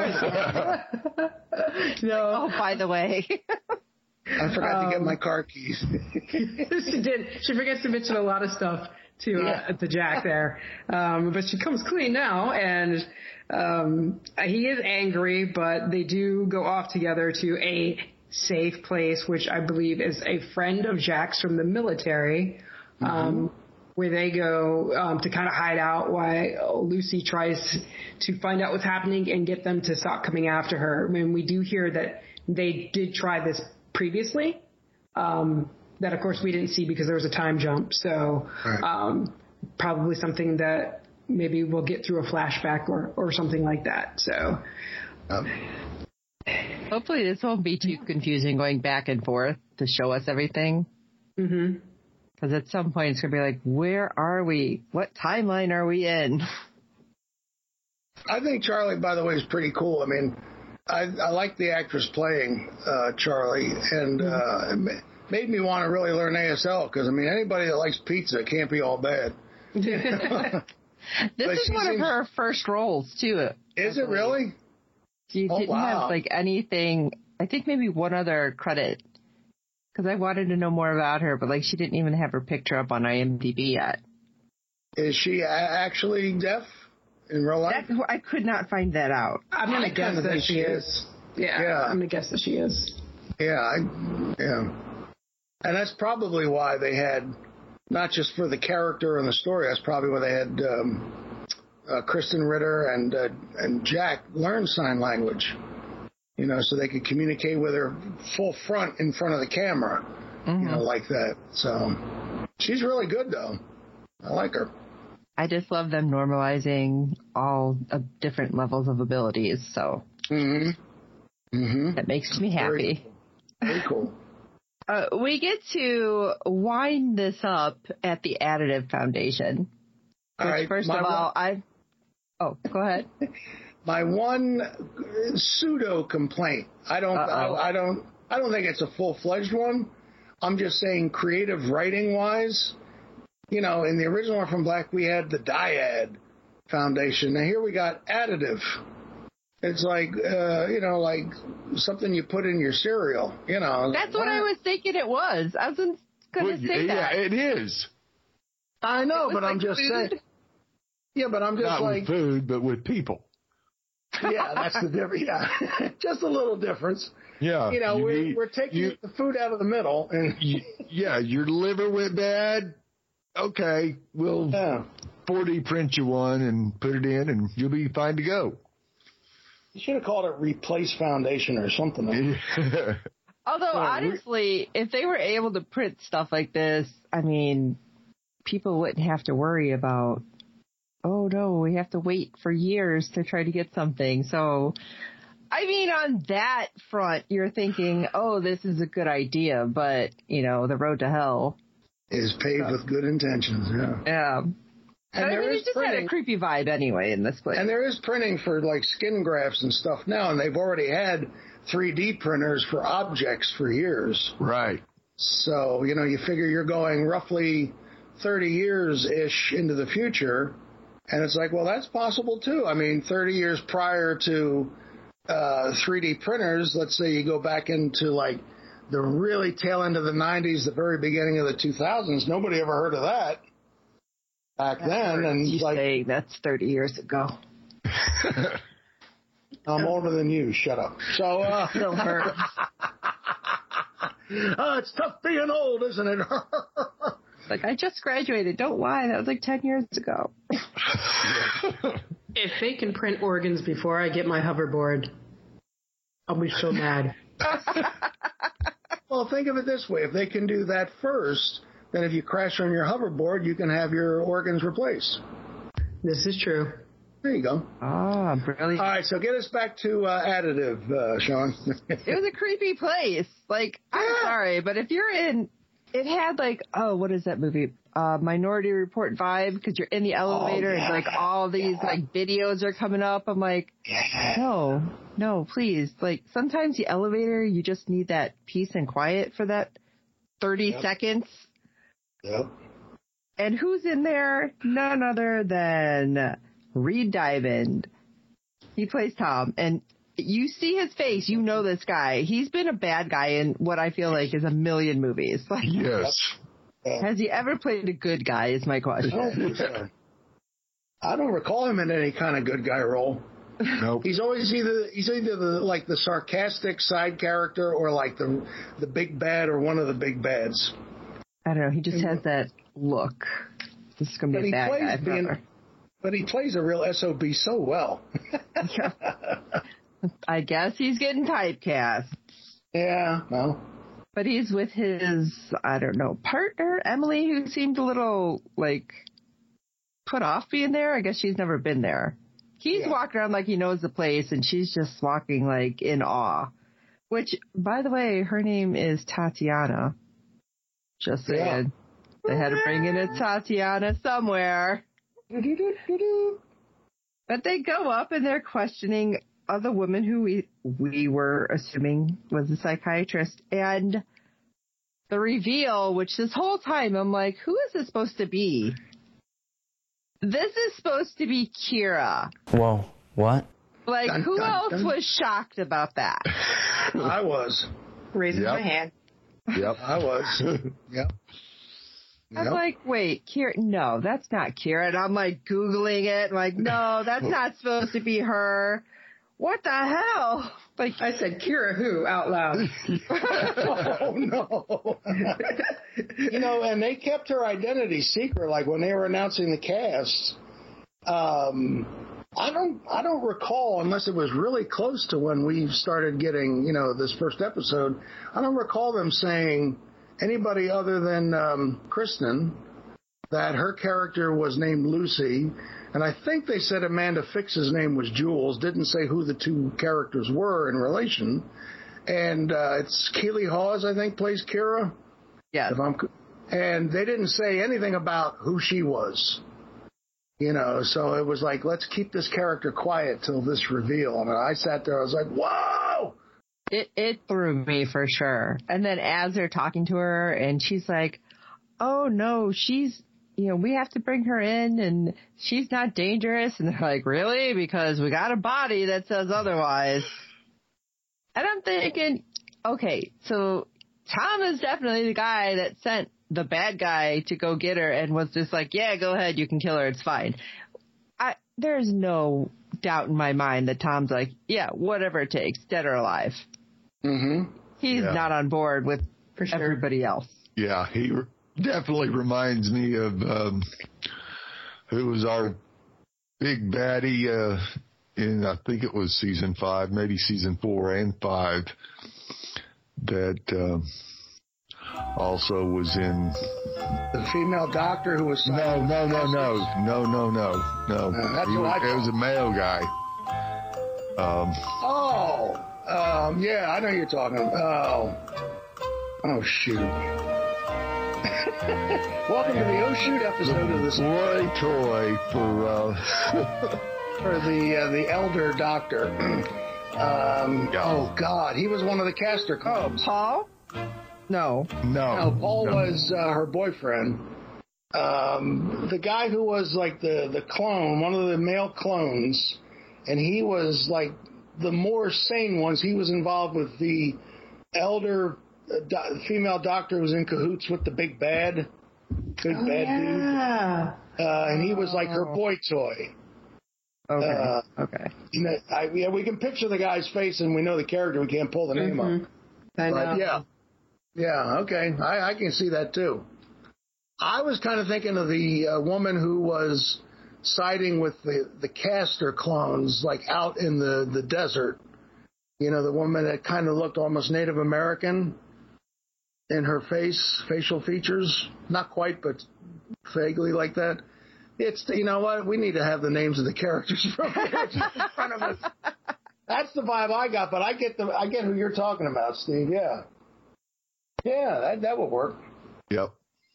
no. no. Oh, by the way. I forgot um, to get my car keys. She did. She forgets to mention a lot of stuff to yeah. uh, to Jack there. Um, but she comes clean now, and um, he is angry, but they do go off together to a safe place, which I believe is a friend of Jack's from the military. Mm-hmm. Um where they go um, to kind of hide out while Lucy tries to find out what's happening and get them to stop coming after her. I mean, we do hear that they did try this previously, um, that, of course, we didn't see because there was a time jump. So right. um, probably something that maybe we'll get through a flashback or, or something like that. So um. Hopefully this won't be too confusing going back and forth to show us everything. Mm-hmm. Because at some point it's going to be like, where are we? What timeline are we in? I think Charlie, by the way, is pretty cool. I mean, I, I like the actress playing uh, Charlie, and uh, it made me want to really learn A S L because, I mean, anybody that likes pizza can't be all bad. This is one seems... of her first roles, too. Is it really? She oh, didn't wow. have, like, anything. I think maybe one other credit. Because I wanted to know more about her, but, like, she didn't even have her picture up on IMDb yet. Is she a- actually deaf in real life? That, I could not find that out. I'm going to guess that she is. is. Yeah, yeah. I'm going to guess that she is. Yeah, I, yeah. And that's probably why they had, not just for the character and the story, that's probably why they had um, uh, Kristen Ritter and uh, and Jack learn sign language. You know, so they could communicate with her full front in front of the camera, mm-hmm. you know, like that. So she's really good, though. I like her. I just love them normalizing all uh, different levels of abilities. So mm-hmm. Mm-hmm. that makes me happy. Very, very cool. uh, we get to wind this up at the Additive Foundation. Which, right, first of all, I... Oh, go ahead. My one pseudo complaint. I don't. I, I don't. I don't think it's a full fledged one. I'm just saying, creative writing wise, you know, in the original Orphan Black we had the Dyad Foundation. Now here we got Additive. It's like, uh, you know, like something you put in your cereal. You know. That's what I was thinking it was. I wasn't going to well, say yeah, that. Yeah, it is. I know, but like I'm just food. saying. Yeah, but I'm just Not like with food, but with people. Yeah, that's the difference. Yeah, just a little difference. Yeah, you know, you we're need, we're taking you, the food out of the middle, and you, yeah, your liver went bad. Okay, we'll yeah. four D print you one and put it in, and you'll be fine to go. You should have called it Replace Foundation or something. Although, so, honestly, if they were able to print stuff like this, I mean, people wouldn't have to worry about, oh, no, we have to wait for years to try to get something. So, I mean, on that front, you're thinking, oh, this is a good idea, but, you know, the road to hell is paved with good intentions, yeah. Yeah. And I there mean, is it just printing. had a creepy vibe anyway in this place. And there is printing for, like, skin grafts and stuff now, and they've already had three D printers for objects for years. Right. So, you know, you figure you're going roughly thirty years-ish into the future, and it's like, well, that's possible, too. I mean, thirty years prior to uh, three D printers, let's say you go back into, like, the really tail end of the nineties, the very beginning of the two thousands, nobody ever heard of that back that's then. And you like, say that's thirty years ago. I'm older than you. Shut up. So, uh, Still hurts. uh, it's tough being old, isn't it? Like, I just graduated. Don't lie. That was like ten years ago. If they can print organs before I get my hoverboard, I'll be so mad. Well, think of it this way. If they can do that first, then if you crash on your hoverboard, you can have your organs replaced. This is true. There you go. Ah, brilliant. All right, so get us back to uh, Additive, uh, Sean. It was a creepy place. Like, I'm Yeah. sorry, but if you're in, it had like, oh, what is that movie? Uh, Minority Report vibe, because you're in the elevator yeah. and like all these Yeah. like videos are coming up. I'm like, Yeah. no, no, please. Like, sometimes the elevator, you just need that peace and quiet for that thirty Yep. seconds. Yep. And who's in there? None other than Reed Diamond. He plays Tom, and you see his face, you know this guy. He's been a bad guy in what I feel like is a million movies. Like, Yes. has he ever played a good guy is my I question. don't think so. I don't recall him in any kind of good guy role. Nope. He's always either he's either the like the sarcastic side character or like the the big bad or one of the big bads. I don't know, he just has that look. This is going to But be a he bad plays guy being, forever. but he plays a real S O B so well. I guess he's getting typecast. Yeah, well, But he's with his, I don't know, partner, Emily, who seemed a little, like, put off being there. I guess she's never been there. He's Yeah. walking around like he knows the place, and she's just walking, like, in awe. Which, by the way, her name is Tatiana. Just saying. Yeah. They had to bring in a Tatiana somewhere. But they go up and they're questioning of the woman who we we were assuming was a psychiatrist, and the reveal, which this whole time I'm like, who is this supposed to be? This is supposed to be Kira. Whoa, what? Like, Dun, who dun, else dun. was shocked about that? I was. Raising Yep. my hand. Yep. I was. Yep. I'm Yep. like, wait, Kira? No, that's not Kira. And I'm like Googling it. I'm like, no, that's not supposed to be her. What the hell? Like, I said, Kira who out loud. Oh no! You know, and they kept her identity secret. Like when they were announcing the cast, um, I don't, I don't recall unless it was really close to when we started getting, you know, this first episode. I don't recall them saying anybody other than um, Kristen that her character was named Lucy. And I think they said Amanda Fix's name was Jules. Didn't say who the two characters were in relation. And uh, it's Keely Hawes, I think, plays Kira. yes. If I'm, and they didn't say anything about who she was. You know, so it was like, let's keep this character quiet till this reveal. I mean, I sat there, I was like, whoa! It it threw me for sure. And then as they're talking to her, and she's like, "Oh no, she's, you know, we have to bring her in, and she's not dangerous." And they're like, "Really? Because we got a body that says otherwise." And I'm thinking, okay, so Tom is definitely the guy that sent the bad guy to go get her and was just like, "Yeah, go ahead, you can kill her, it's fine." I there's no doubt in my mind that Tom's like, "Yeah, whatever it takes, dead or alive." Mm-hmm. He's Yeah. not on board with For sure. everybody else. Yeah, he re- definitely reminds me of um, who was our big baddie uh, in, I think it was season five, maybe season four and five, that uh, also was in... The female doctor who was... No, no, no, no, no, no, no, no. Uh, that's he what was, I it was a male guy. Um, oh, um, yeah, I know you're talking. Oh, oh shoot. Welcome to the Oh Shoot episode of this. Roy Troy for uh, for the uh, the elder doctor. um, yeah. Oh God, he was one of the caster Oh, clones. Paul? No. no, No, Paul no. was uh, her boyfriend. Um, the guy who was like the the clone, one of the male clones, and he was like the more sane ones. He was involved with the elder. Uh, do- female doctor was in cahoots with the big bad, big Oh, bad yeah. dude, uh, and he was like her boy toy. Okay. Uh, okay. You know, I, yeah, we can picture the guy's face, and we know the character. We can't pull the name Mhm. up. I know. But yeah, yeah, okay, I, I can see that too. I was kind of thinking of the uh, woman who was siding with the the caster clones, like out in the the desert. You know, the woman that kind of looked almost Native American in her face, facial features. Not quite, but vaguely like that. It's, you know what? We need to have the names of the characters from here just in front of us. That's the vibe I got, but I get the, I get who you're talking about, Steve. Yeah. Yeah, that, that would work. Yep.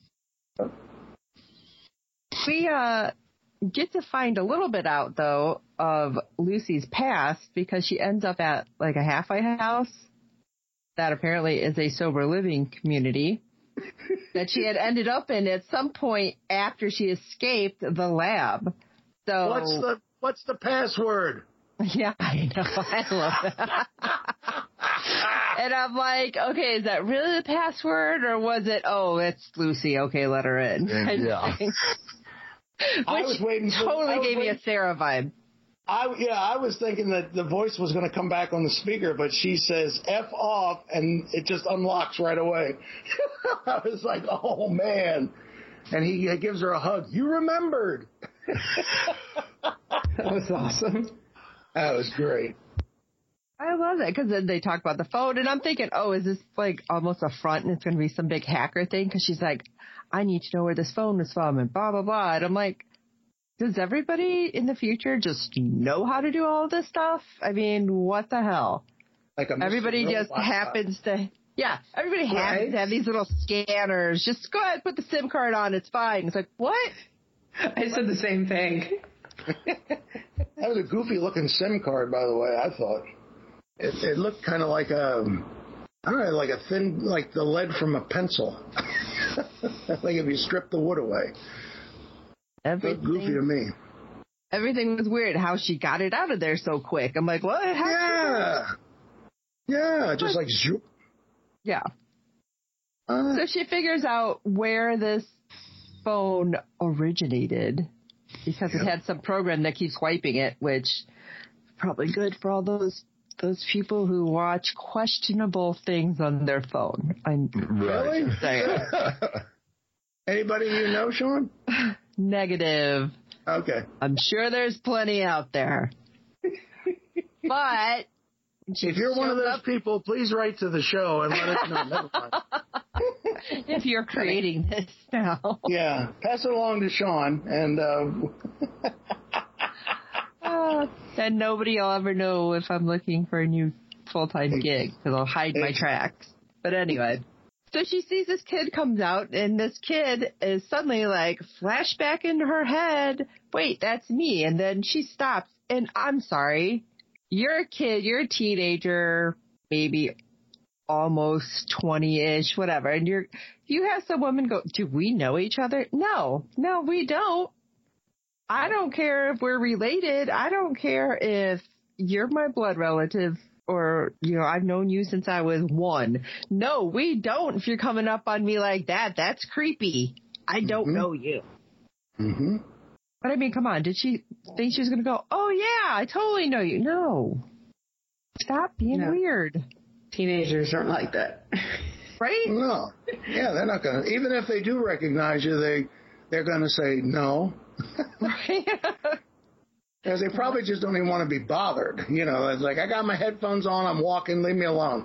We uh, get to find a little bit out, though, of Lucy's past because she ends up at like a halfway house that apparently is a sober living community that she had ended up in at some point after she escaped the lab. So What's the, what's the password? yeah, I know. I love that. And I'm like, okay, is that really the password or was it, oh, it's Lucy. Okay, let her in. And, yeah. Which I was waiting for- totally I was gave me a waiting- Sarah vibe. I, yeah, I was thinking that the voice was going to come back on the speaker, but she says F off, and it just unlocks right away. I was like, oh, man. And he, he gives her a hug. You remembered. That was awesome. That was great. I love it because then they talk about the phone, and I'm thinking, oh, is this like almost a front and it's going to be some big hacker thing? Because she's like, I need to know where this phone is from and blah, blah, blah. And I'm like, does everybody in the future just know how to do all of this stuff? I mean, what the hell? Like a Mister Everybody just Robot. happens to, yeah, everybody happens Right? to have these little scanners. Just go ahead, put the SIM card on. It's fine. It's like, what? I said the same thing. That was a goofy looking SIM card, by the way, I thought. It, it looked kind of like a, I don't know, like a thin, like the lead from a pencil. Like if you strip the wood away. It looked goofy to Everything, me. everything was weird. How she got it out of there so quick. I'm like, what? How Yeah. Yeah, just like zoop. Yeah. Uh, So she figures out where this phone originated because it had some program that keeps wiping it, which is probably good for all those those people who watch questionable things on their phone. I'm Right. Really? saying. Anybody you know, Sean? Negative. Okay. I'm sure there's plenty out there. But If you're one of shows those up- people, please write to the show and let us know. Never mind. if you're creating this now. Yeah, pass it along to Sean, and uh, Uh, then nobody will ever know if I'm looking for a new full-time gig because I'll hide my tracks. But anyway, so she sees this kid comes out, and this kid is suddenly like flashback into her head. Wait, that's me. And then she stops. And I'm sorry, you're a kid, you're a teenager, maybe almost twenty-ish, whatever. And you're you have some woman go, do we know each other? No, no, we don't. I don't care if we're related. I don't care if you're my blood relative or, you know, I've known you since I was one. No, we don't. If you're coming up on me like that, that's creepy. I don't Mhm. know you. mm-hmm. But I mean, come on. Did she think she was going to go, oh, yeah, I totally know you? No. Stop being No. weird. Teenagers aren't like that. Right? No, yeah, they're not gonna. Even if they do recognize you, they they're going to say no. Because they probably just don't even want to be bothered. You know, it's like, I got my headphones on, I'm walking, leave me alone.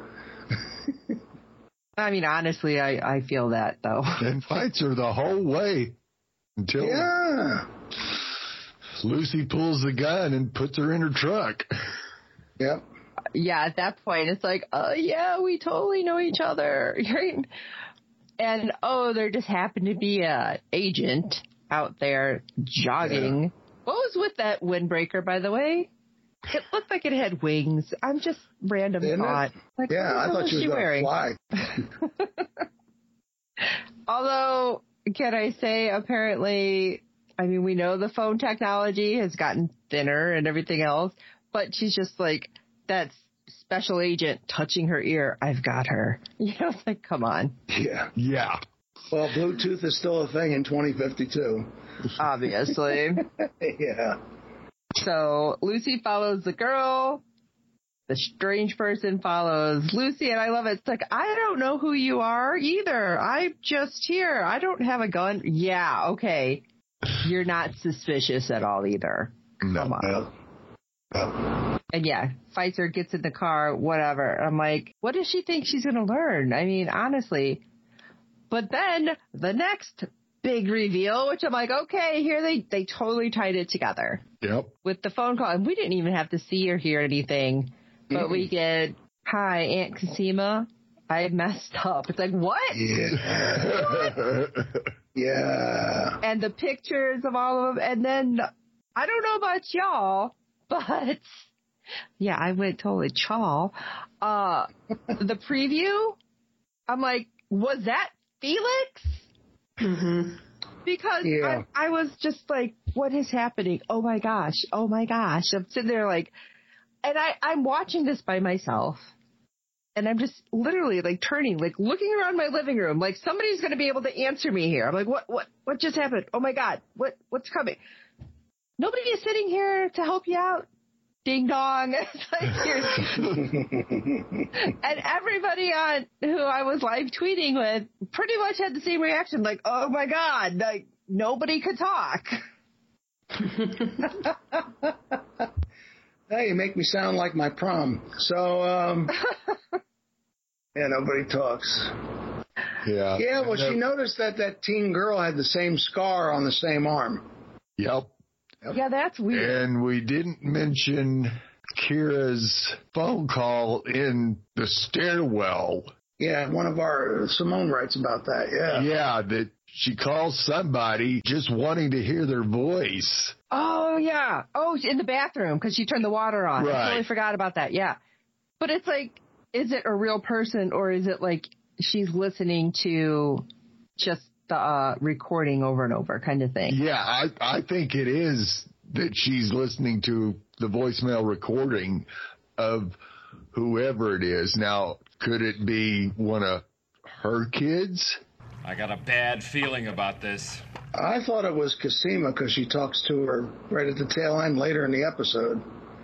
I mean, honestly, I, I feel that, though. And fights are the whole way until yeah. Lucy pulls the gun and puts her in her truck. Yep. Yeah, at that point, it's like, oh, yeah, we totally know each other. And, oh, there just happened to be a agent out there jogging. Yeah. What was with that windbreaker, by the way? It looked like it had wings. I'm just random Didn't thought. Like, yeah, I thought she was going to fly. Although, can I say, apparently, I mean, we know the phone technology has gotten thinner and everything else, but she's just like, that special agent touching her ear. I've got her. You know, it's like, come on. Yeah. Yeah. Well, Bluetooth is still a thing in twenty fifty-two. Obviously. Yeah. So Lucy follows the girl. The strange person follows Lucy, and I love it. It's like, I don't know who you are either. I'm just here. I don't have a gun. Yeah, okay. You're not suspicious at all either. No. Come on. No. No. And yeah, fights her, gets in the car, whatever. I'm like, what does she think she's going to learn? I mean, honestly. But then the next big reveal, which I'm like, okay, here they, they totally tied it together. Yep. With the phone call. And we didn't even have to see or hear anything. But mm-hmm. we get, hi, Aunt Cosima, I messed up. It's like, what? Yeah. Yeah. And the pictures of all of them. And then, I don't know about y'all, but, yeah, I went totally chaw. Uh, the preview, I'm like, was that Felix? Mm-hmm. Because yeah. I, I was just like, what is happening? Oh, my gosh. Oh, my gosh. I'm sitting there like, and I, I'm watching this by myself. And I'm just literally like turning, like looking around my living room, like somebody's going to be able to answer me here. I'm like, what, what, what just happened? Oh, my God. What, what's coming? Nobody is sitting here to help you out. Ding dong. It's like you're and everybody on who I was live tweeting with pretty much had the same reaction. Like, oh my God, like nobody could talk. Hey, you make me sound like my prom. So, um, yeah, nobody talks. Yeah. Yeah, well, she noticed that that teen girl had the same scar on the same arm. Yep. Yeah, that's weird. And we didn't mention Kira's phone call in the stairwell. Yeah, one of our, Simone writes about that, yeah. Yeah, that she calls somebody just wanting to hear their voice. Oh, yeah. Oh, in the bathroom because she turned the water on. Right. I totally forgot about that, yeah. But it's like, is it a real person or is it like she's listening to just the uh, recording over and over kind of thing? Yeah, I, I think it is that she's listening to the voicemail recording of whoever it is. Now, could it be one of her kids? I got a bad feeling about this. I thought it was Cosima because she talks to her right at the tail end later in the episode.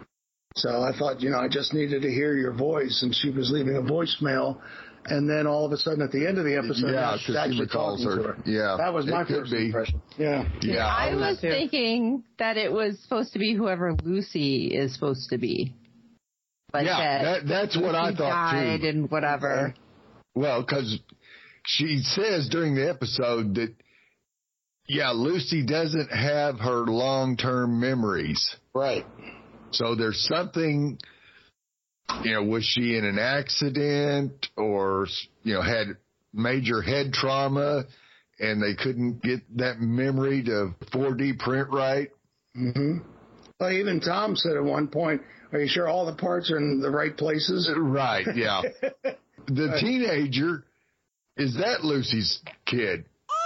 So I thought, you know, I just needed to hear your voice, and she was leaving a voicemail. And then all of a sudden at the end of the episode, yeah, she's actually calls talking her. to her. Yeah. That was my it first be. impression. Yeah. Yeah. I was thinking that it was supposed to be whoever Lucy is supposed to be. But yeah, that, that, that's what I thought died too. And whatever. Well, because she says during the episode that, yeah, Lucy doesn't have her long-term memories. Right. So there's something, you know, was she in an accident or, you know, had major head trauma and they couldn't get that memory to four D print right? Mm-hmm. Well, even Tom said at one point, are you sure all the parts are in the right places? Right, yeah. The teenager, is that Lucy's kid?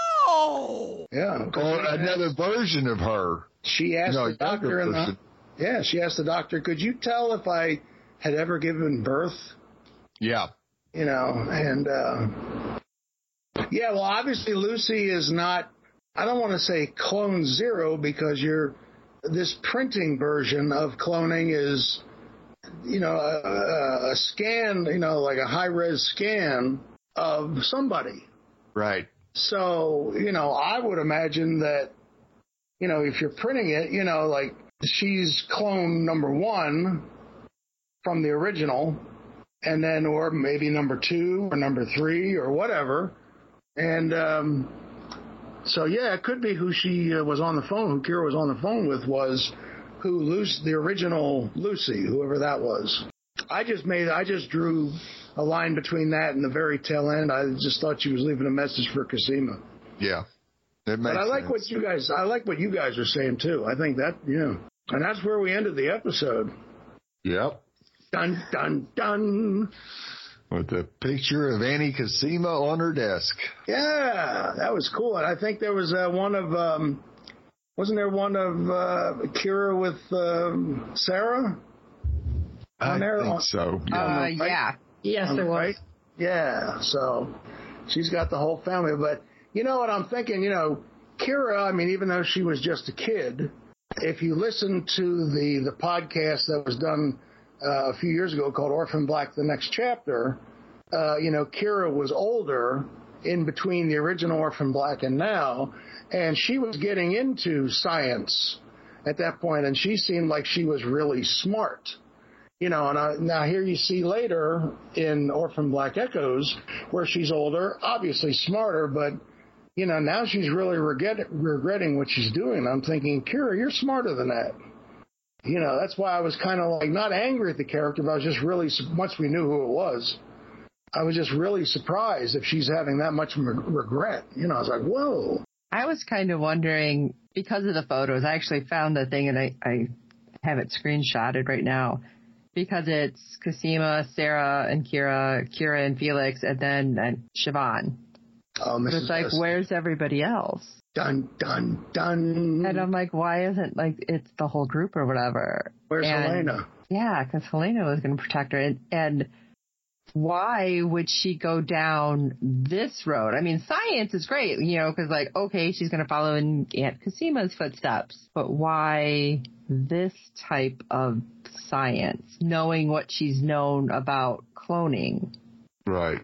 Oh! Yeah. Or another asked, version of her. She asked no, the doctor in the... Yeah, she asked the doctor, could you tell if I had ever given birth? Yeah. You know, and, uh, yeah, well, obviously Lucy is not, I don't want to say clone zero because you're, this printing version of cloning is, you know, a, a scan, you know, like a high-res scan of somebody. Right. So, you know, I would imagine that, you know, if you're printing it, you know, like she's clone number one from the original, and then, or maybe number two or number three or whatever. And um, so, yeah, it could be who she uh, was on the phone, who Kira was on the phone with was who Lucy, the original Lucy, whoever that was. I just made, I just drew a line between that and the very tail end. I just thought she was leaving a message for Cosima. Yeah. It makes but I like sense. what you guys, I like what you guys are saying too. I think that, yeah. And that's where we ended the episode. Yep. Dun, dun, dun. With a picture of Annie Cosima on her desk. Yeah, that was cool. And I think there was uh, one of, um, wasn't there one of uh, Kira with um, Sarah? I there? think on, so. Yeah. Uh, right? yeah. Yes, there was. Right? Yeah, so she's got the whole family. But you know what I'm thinking? You know, Kira, I mean, even though she was just a kid, if you listen to the, the podcast that was done uh, a few years ago called Orphan Black, The Next Chapter, uh, you know, Kira was older in between the original Orphan Black and now, and she was getting into science at that point, and she seemed like she was really smart. You know, and I, now here you see later in Orphan Black Echoes where she's older, obviously smarter, but, you know, now she's really regret, regretting what she's doing. I'm thinking, Kira, you're smarter than that. You know, that's why I was kind of like not angry at the character, but I was just really, once we knew who it was, I was just really surprised if she's having that much regret. You know, I was like, whoa. I was kind of wondering, because of the photos, I actually found the thing and I, I have it screenshotted right now. Because it's Cosima, Sarah, and Kira, Kira and Felix, and then and Siobhan. Oh, Missus It's like, Estes. Where's everybody else? Dun, dun, dun. And I'm like, why isn't, like, it's the whole group or whatever? Where's and, Helena? Yeah, because Helena was going to protect her. And, and why would she go down this road? I mean, science is great, you know, because, like, okay, she's going to follow in Aunt Cosima's footsteps. But why this type of science, knowing what she's known about cloning? Right.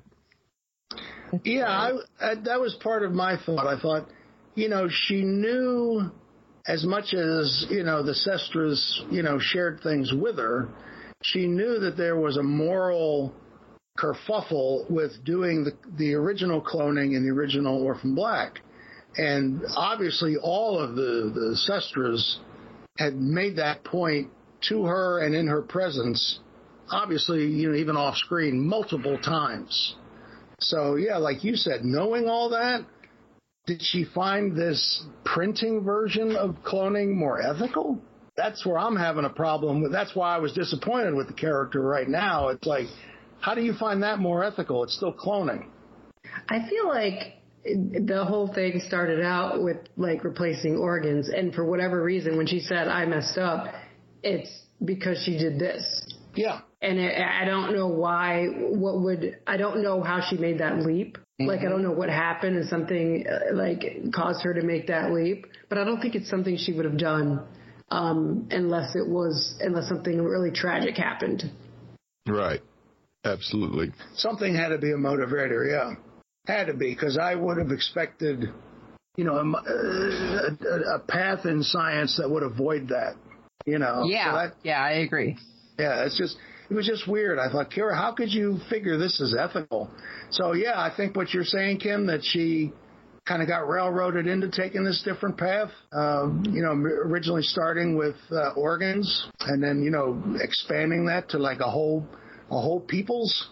Yeah, I, I, that was part of my thought. I thought, you know, she knew as much as, you know, the Sestras, you know, shared things with her. She knew that there was a moral kerfuffle with doing the, the original cloning in the original Orphan Black. And obviously all of the, the Sestras had made that point to her and in her presence, obviously, you know, even off screen, multiple times. So, yeah, like you said, knowing all that, did she find this printing version of cloning more ethical? That's where I'm having a problem with. That's why I was disappointed with the character right now. It's like, how do you find that more ethical? It's still cloning. I feel like the whole thing started out with, like, replacing organs. And for whatever reason, when she said, I messed up, it's because she did this. Yeah. And it, I don't know why, what would, I don't know how she made that leap. Mm-hmm. Like, I don't know what happened and something, uh, like, caused her to make that leap. But I don't think it's something she would have done um, unless it was, unless something really tragic happened. Right. Absolutely. Something had to be a motivator, yeah. Had to be, because I would have expected, you know, a, a, a path in science that would avoid that, you know. Yeah, so that, yeah, I agree. Yeah, it's just, it was just weird. I thought, Kira, how could you figure this is ethical? So, yeah, I think what you're saying, Kim, that she kind of got railroaded into taking this different path, um, you know, originally starting with uh, organs and then, you know, expanding that to like a whole, a whole people's.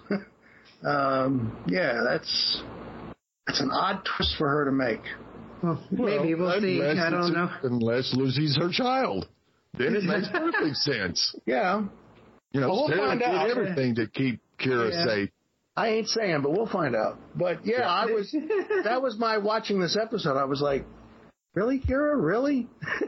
um, yeah, that's, that's an odd twist for her to make. Well, maybe we'll well, see. I don't know. Unless Lucy's her child. Then it makes perfect sense. Yeah. You know, well, we'll Sarah find did out. everything to keep Kira yeah. safe. I ain't saying, but we'll find out. But yeah, I was, that was my watching this episode. I was like, really, Kira? Really?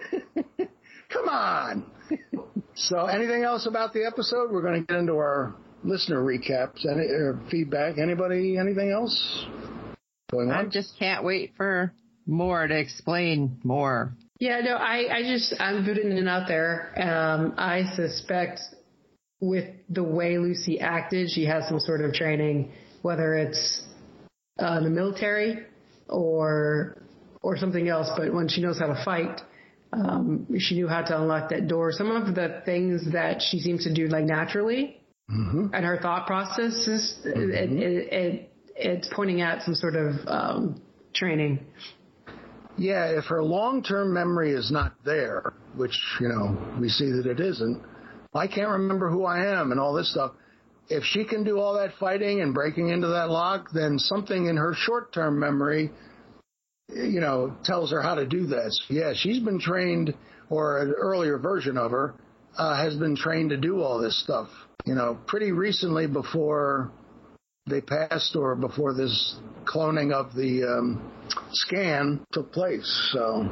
Come on. So anything else about the episode? We're going to get into our listener recaps and uh, feedback. Anybody, anything else going on? I just can't wait for more to explain more. Yeah, no, I, I just, I'm putting it out there. Um, I suspect with the way Lucy acted, she has some sort of training, whether it's uh, the military or or something else. But when she knows how to fight, um, she knew how to unlock that door. Some of the things that she seems to do like naturally, mm-hmm. and her thought processes, mm-hmm. it, it, it, it's pointing at some sort of um, training. Yeah, if her long-term memory is not there, which, you know, we see that it isn't, I can't remember who I am and all this stuff. If she can do all that fighting and breaking into that lock, then something in her short-term memory, you know, tells her how to do this. Yeah, she's been trained, or an earlier version of her uh, has been trained to do all this stuff, you know, pretty recently before they passed or before this cloning of the um, scan took place. So.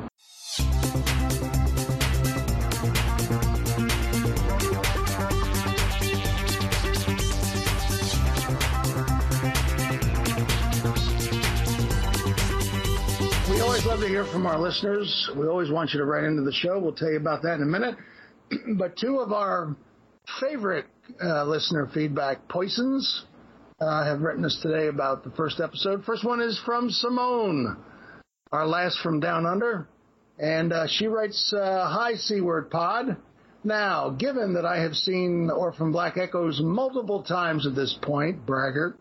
We always love to hear from our listeners. We always want you to write into the show. We'll tell you about that in a minute. But two of our favorite uh, listener feedback poisons Uh, have written us today about the first episode. First one is from Simone, our last from Down Under. And uh, she writes, uh, Hi, C-Word Pod. Now, given that I have seen Orphan Black Echoes multiple times at this point, braggart,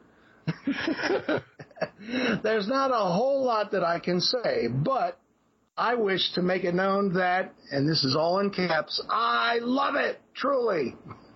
there's not a whole lot that I can say, but I wish to make it known that, and this is all in caps, I love it, truly.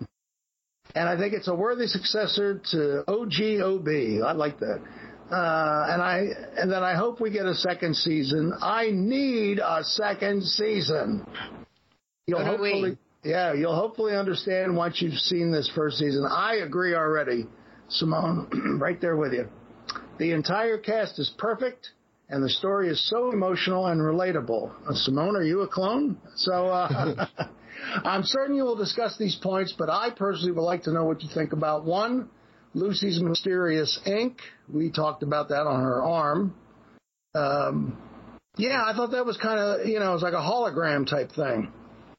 And I think it's a worthy successor to O G O B. I like that. Uh, and I and then I hope we get a second season. I need a second season. You'll hopefully, yeah, you'll hopefully understand once you've seen this first season. I agree already, Simone. Right there with you. The entire cast is perfect, and the story is so emotional and relatable. Uh, Simone, are you a clone? So. Uh, I'm certain you will discuss these points, but I personally would like to know what you think about, one, Lucy's mysterious ink. We talked about that on her arm. Um, yeah, I thought that was kind of, you know, it was like a hologram type thing.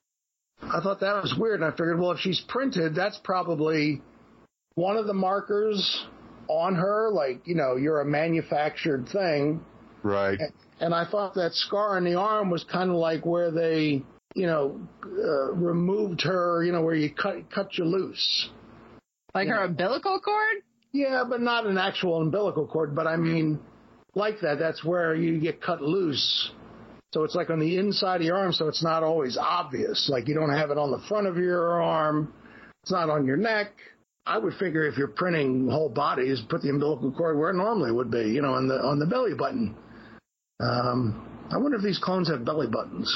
I thought that was weird, and I figured, well, if she's printed, that's probably one of the markers on her, like, you know, you're a manufactured thing. Right. And I thought that scar on the arm was kind of like where they... you know, uh, removed her, you know, where you cut cut you loose. Like you her know. umbilical cord? Yeah, but not an actual umbilical cord. But I mean, like that, that's where you get cut loose. So it's like on the inside of your arm, so it's not always obvious. Like you don't have it on the front of your arm. It's not on your neck. I would figure if you're printing whole bodies, put the umbilical cord where it normally would be, you know, on the on the belly button. Um, I wonder if these clones have belly buttons.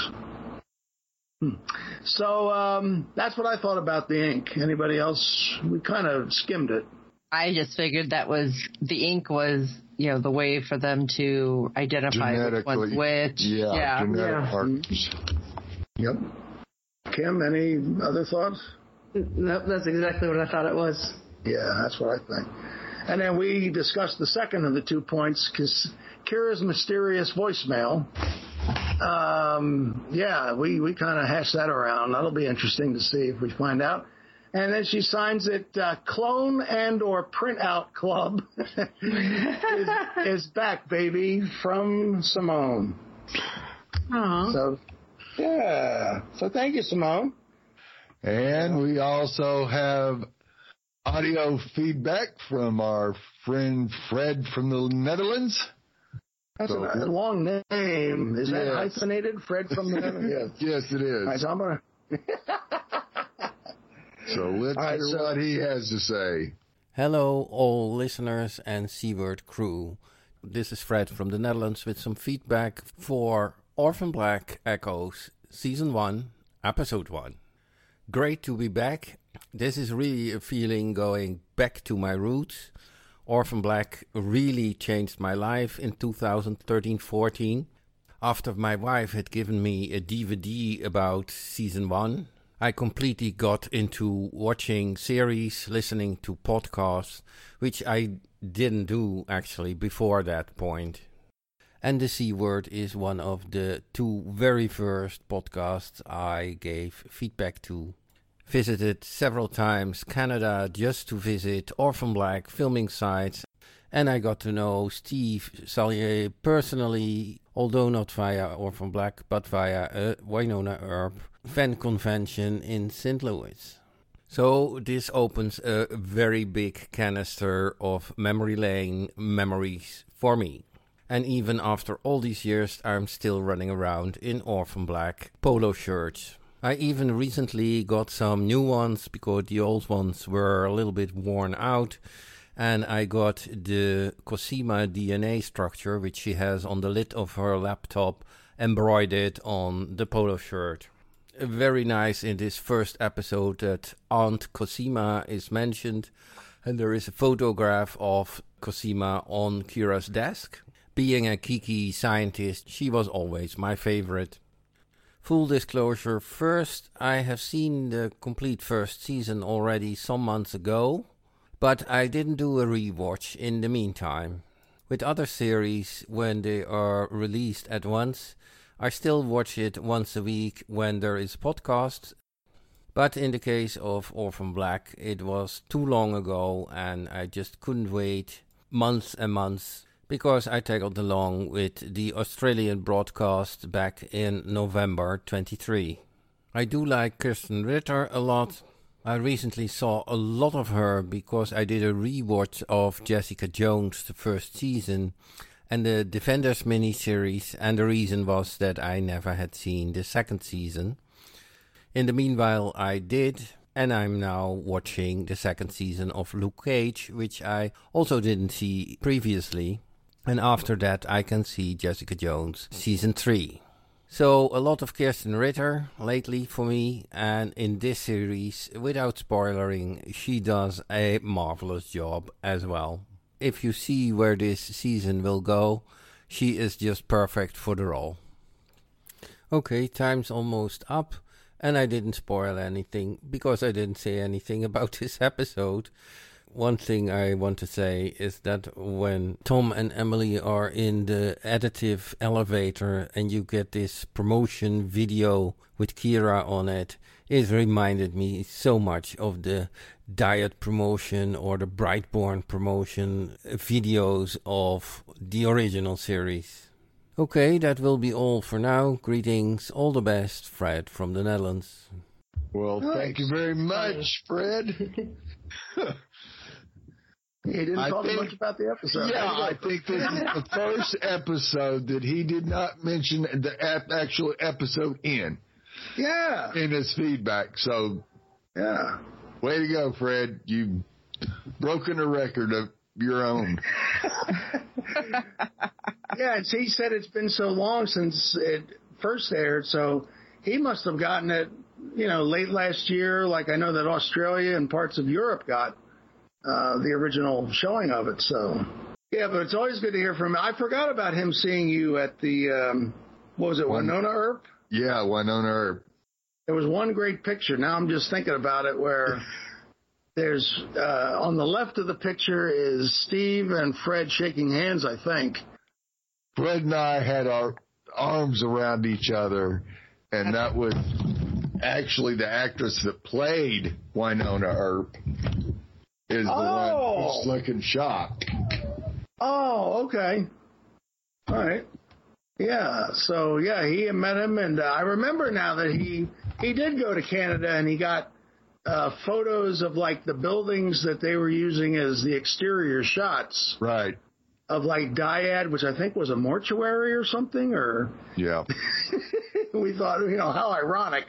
Hmm. So um, that's what I thought about the ink. Anybody else? We kind of skimmed it. I just figured that was the ink was, you know, the way for them to identify which one's which. Yeah, yeah. genetic yeah. markers. Yep. Kim, any other thoughts? Nope, that's exactly what I thought it was. Yeah, that's what I think. And then we discussed the second of the two points, because Kira's mysterious voicemail. Um, yeah, we, we kind of hashed that around. That'll be interesting to see if we find out. And then she signs it, uh, Clone and or Printout Club is, is back, baby, from Simone. Aww. So, yeah. So thank you, Simone. And we also have audio feedback from our friend Fred from the Netherlands. That's so, a long name. Is that yes. hyphenated? Fred from the Netherlands? Yes. Yes, it is. All right, so I'm gonna... So let's right, hear so... what he has to say. Hello, all listeners and C-Word crew. This is Fred from the Netherlands with some feedback for Orphan Black Echoes Season one, Episode one. Great to be back. This is really a feeling going back to my roots. Orphan Black really changed my life in two thousand thirteen fourteen. After my wife had given me a D V D about season one, I completely got into watching series, listening to podcasts, which I didn't do actually before that point. And the C-Word is one of the two very first podcasts I gave feedback to. Visited several times Canada just to visit Orphan Black filming sites And I got to know Steve Sallier personally, although not via Orphan Black, but via a Wynonna Earp fan convention in Saint Louis. So this opens a very big canister of memory lane memories for me. And even after all these years, I'm still running around in Orphan Black polo shirts. I even recently got some new ones because the old ones were a little bit worn out. And I got the Cosima D N A structure, which she has on the lid of her laptop, embroidered on the polo shirt. Very nice in this first episode that Aunt Cosima is mentioned. And there is a photograph of Cosima on Kira's desk. Being a geeky scientist, she was always my favorite. Full disclosure, first, I have seen the complete first season already some months ago. But I didn't do a rewatch in the meantime. With other series, when they are released at once, I still watch it once a week when there is podcast. But in the case of Orphan Black, it was too long ago and I just couldn't wait months and months because I tackled along with the Australian broadcast back in November twenty-three. I do like Krysten Ritter a lot. I recently saw a lot of her because I did a rewatch of Jessica Jones, the first season, and the Defenders miniseries, and the reason was that I never had seen the second season. In the meanwhile, I did, and I'm now watching the second season of Luke Cage, which I also didn't see previously, and after that I can see Jessica Jones season three. So, a lot of Krysten Ritter lately for me, and in this series, without spoilering, she does a marvelous job as well. If you see where this season will go, she is just perfect for the role. Okay, time's almost up, and I didn't spoil anything, because I didn't say anything about this episode. One thing I want to say is that when Tom and Emily are in the additive elevator and you get this promotion video with Kira on it, it reminded me so much of the diet promotion or the Brightborn promotion videos of the original series. Okay, that will be all for now. Greetings, all the best, Fred from the Netherlands. Well, nice. Thank you very much, Fred. He didn't I talk think, much about the episode. Yeah, I think this is the first episode that he did not mention the actual episode in. Yeah. In his feedback. So, yeah. Way to go, Fred. You've broken a record of your own. Yeah, and he said it's been so long since it first aired, so he must have gotten it, you know, late last year, like I know that Australia and parts of Europe got. Uh, the original showing of it, so yeah, but it's always good to hear from him. I forgot about him seeing you at the um, what was it, Wynonna Earp? Yeah, Wynonna Earp. There was one great picture. Now I'm just thinking about it, where there's uh, on the left of the picture is Steve and Fred shaking hands, I think. Fred and I had our arms around each other, and that was actually the actress that played Wynonna Earp. Is the oh. one who's looking shocked. Oh, okay. All right. Yeah, so, yeah, he met him, and uh, I remember now that he he did go to Canada, and he got uh, photos of, like, the buildings that they were using as the exterior shots. Right. Of, like, Dyad, which I think was a mortuary or something, or... Yeah. We thought, you know, how ironic.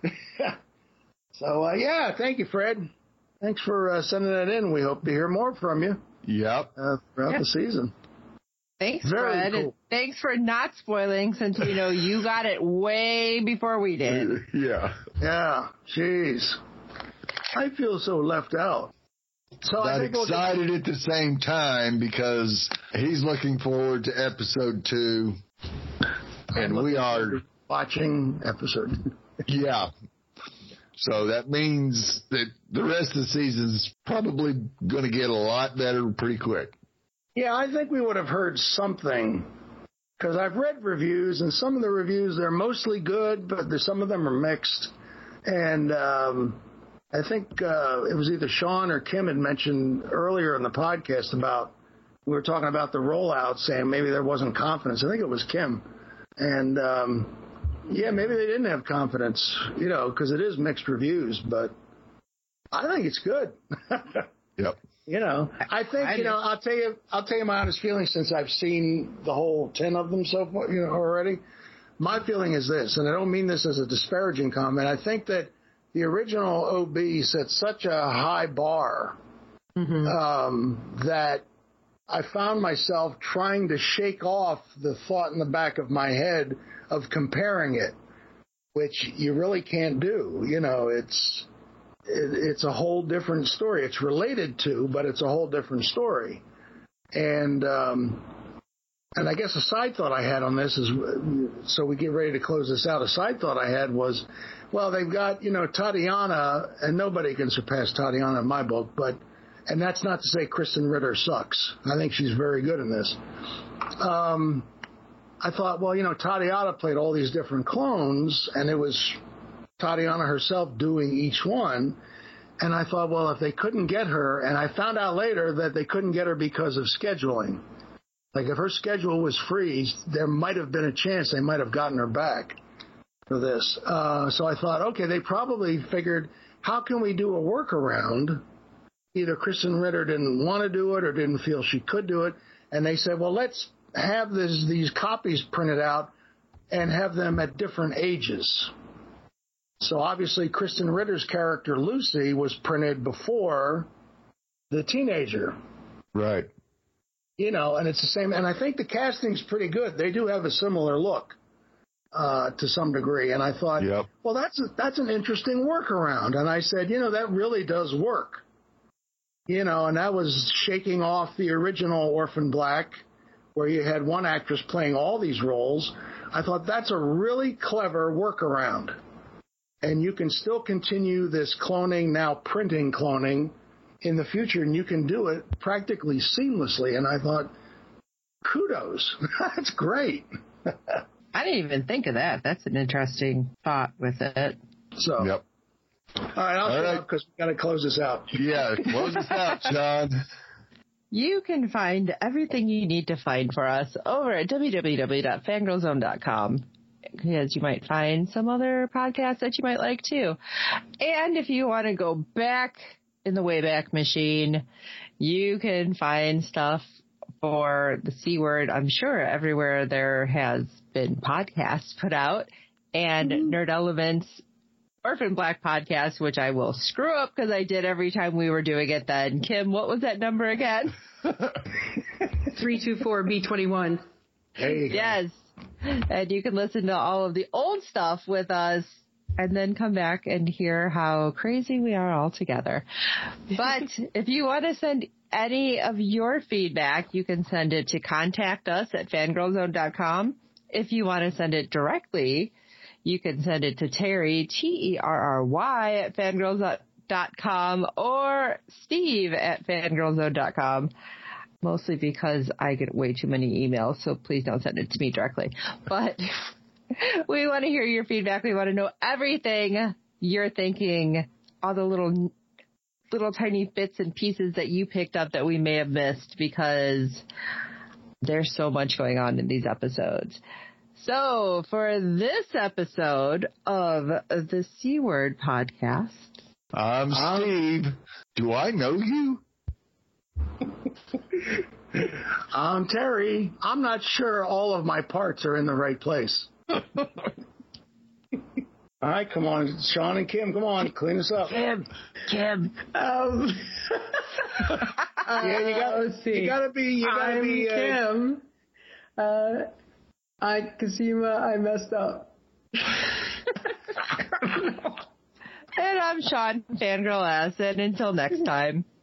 So, uh, yeah, thank you, Fred. Thanks for uh, sending that in. We hope to hear more from you. Yep. Uh, throughout yep. the season. Thanks, Very Fred. Cool. And thanks for not spoiling, since we know you got it way before we did. Yeah. Yeah. Jeez. I feel so left out. So but I think excited we'll at the same time because he's looking forward to episode two, and we are watching episode two. Yeah. So that means that the rest of the season's probably going to get a lot better pretty quick. Yeah, I think we would have heard something, because I've read reviews, and some of the reviews, they're mostly good, but some of them are mixed. And um, I think uh, it was either Sean or Kim had mentioned earlier in the podcast about we were talking about the rollout, saying maybe there wasn't confidence. I think it was Kim. And, um, yeah, maybe they didn't have confidence, you know, because it is mixed reviews, but I think it's good. Yep. You know, I think, I you know, I'll tell you, I'll tell you my honest feeling since I've seen the whole ten of them so far, you know, already. My feeling is this, and I don't mean this as a disparaging comment. I think that the original O B set such a high bar mm-hmm. um, that I found myself trying to shake off the thought in the back of my head of comparing it, which you really can't do. You know, it's it, it's a whole different story. It's related to, but it's a whole different story. And um, and I guess a side thought I had on this is, so we get ready to close this out, a side thought I had was, well, they've got, you know, Tatiana, and nobody can surpass Tatiana in my book, but, and that's not to say Kristen Ritter sucks. I think she's very good in this. Um, I thought, well, you know, Tatiana played all these different clones, and it was Tatiana herself doing each one. And I thought, well, if they couldn't get her, and I found out later that they couldn't get her because of scheduling. Like, if her schedule was free, there might have been a chance they might have gotten her back for this. Uh, so I thought, okay, they probably figured, how can we do a workaround? Either Kristen Ritter didn't want to do it or didn't feel she could do it. And they said, well, let's have this, these copies printed out and have them at different ages. So obviously Kristen Ritter's character, Lucy, was printed before the teenager. Right. You know, and it's the same. And I think the casting's pretty good. They do have a similar look uh, to some degree. And I thought, yep. well, that's a, that's an interesting workaround. And I said, you know, that really does work. You know, and that was shaking off the original Orphan Black, where you had one actress playing all these roles. I thought that's a really clever workaround. And you can still continue this cloning, now printing cloning, in the future, and you can do it practically seamlessly. And I thought, kudos. That's great. I didn't even think of that. That's an interesting thought with it. So, yep. All right, I'll shut up because we've got to close this out. Yeah, close this out, John. You can find everything you need to find for us over at w w w dot fangirl zone dot com. Because you might find some other podcasts that you might like too. And if you want to go back in the Wayback Machine, you can find stuff for the C Word, I'm sure, everywhere there has been podcasts put out. And mm-hmm. Nerd Elements Orphan Black podcast, which I will screw up because I did every time we were doing it then. Kim, what was that number again? three two four B twenty-one. There you go. Yes. And you can listen to all of the old stuff with us and then come back and hear how crazy we are all together. But if you want to send any of your feedback, you can send it to contact us at fangirl zone dot com. If you want to send it directly, you can send it to Terry, T E R R Y, at fangirl dot com or Steve at fangirl zone dot com. Mostly because I get way too many emails, so please don't send it to me directly. But we want to hear your feedback. We want to know everything you're thinking, all the little little tiny bits and pieces that you picked up that we may have missed, because there's so much going on in these episodes. So for this episode of the C Word podcast, I'm Steve. Um, Do I know you? I'm Terry. I'm not sure all of my parts are in the right place. All right, come on, Sean and Kim, come on, clean us up. Kim, Kim. Um, yeah, you got. Let's see. You gotta be. You gotta I'm be. Uh, Kim. Uh, I Kasima. I messed up. And I'm Sean Fangirl S. And until next time.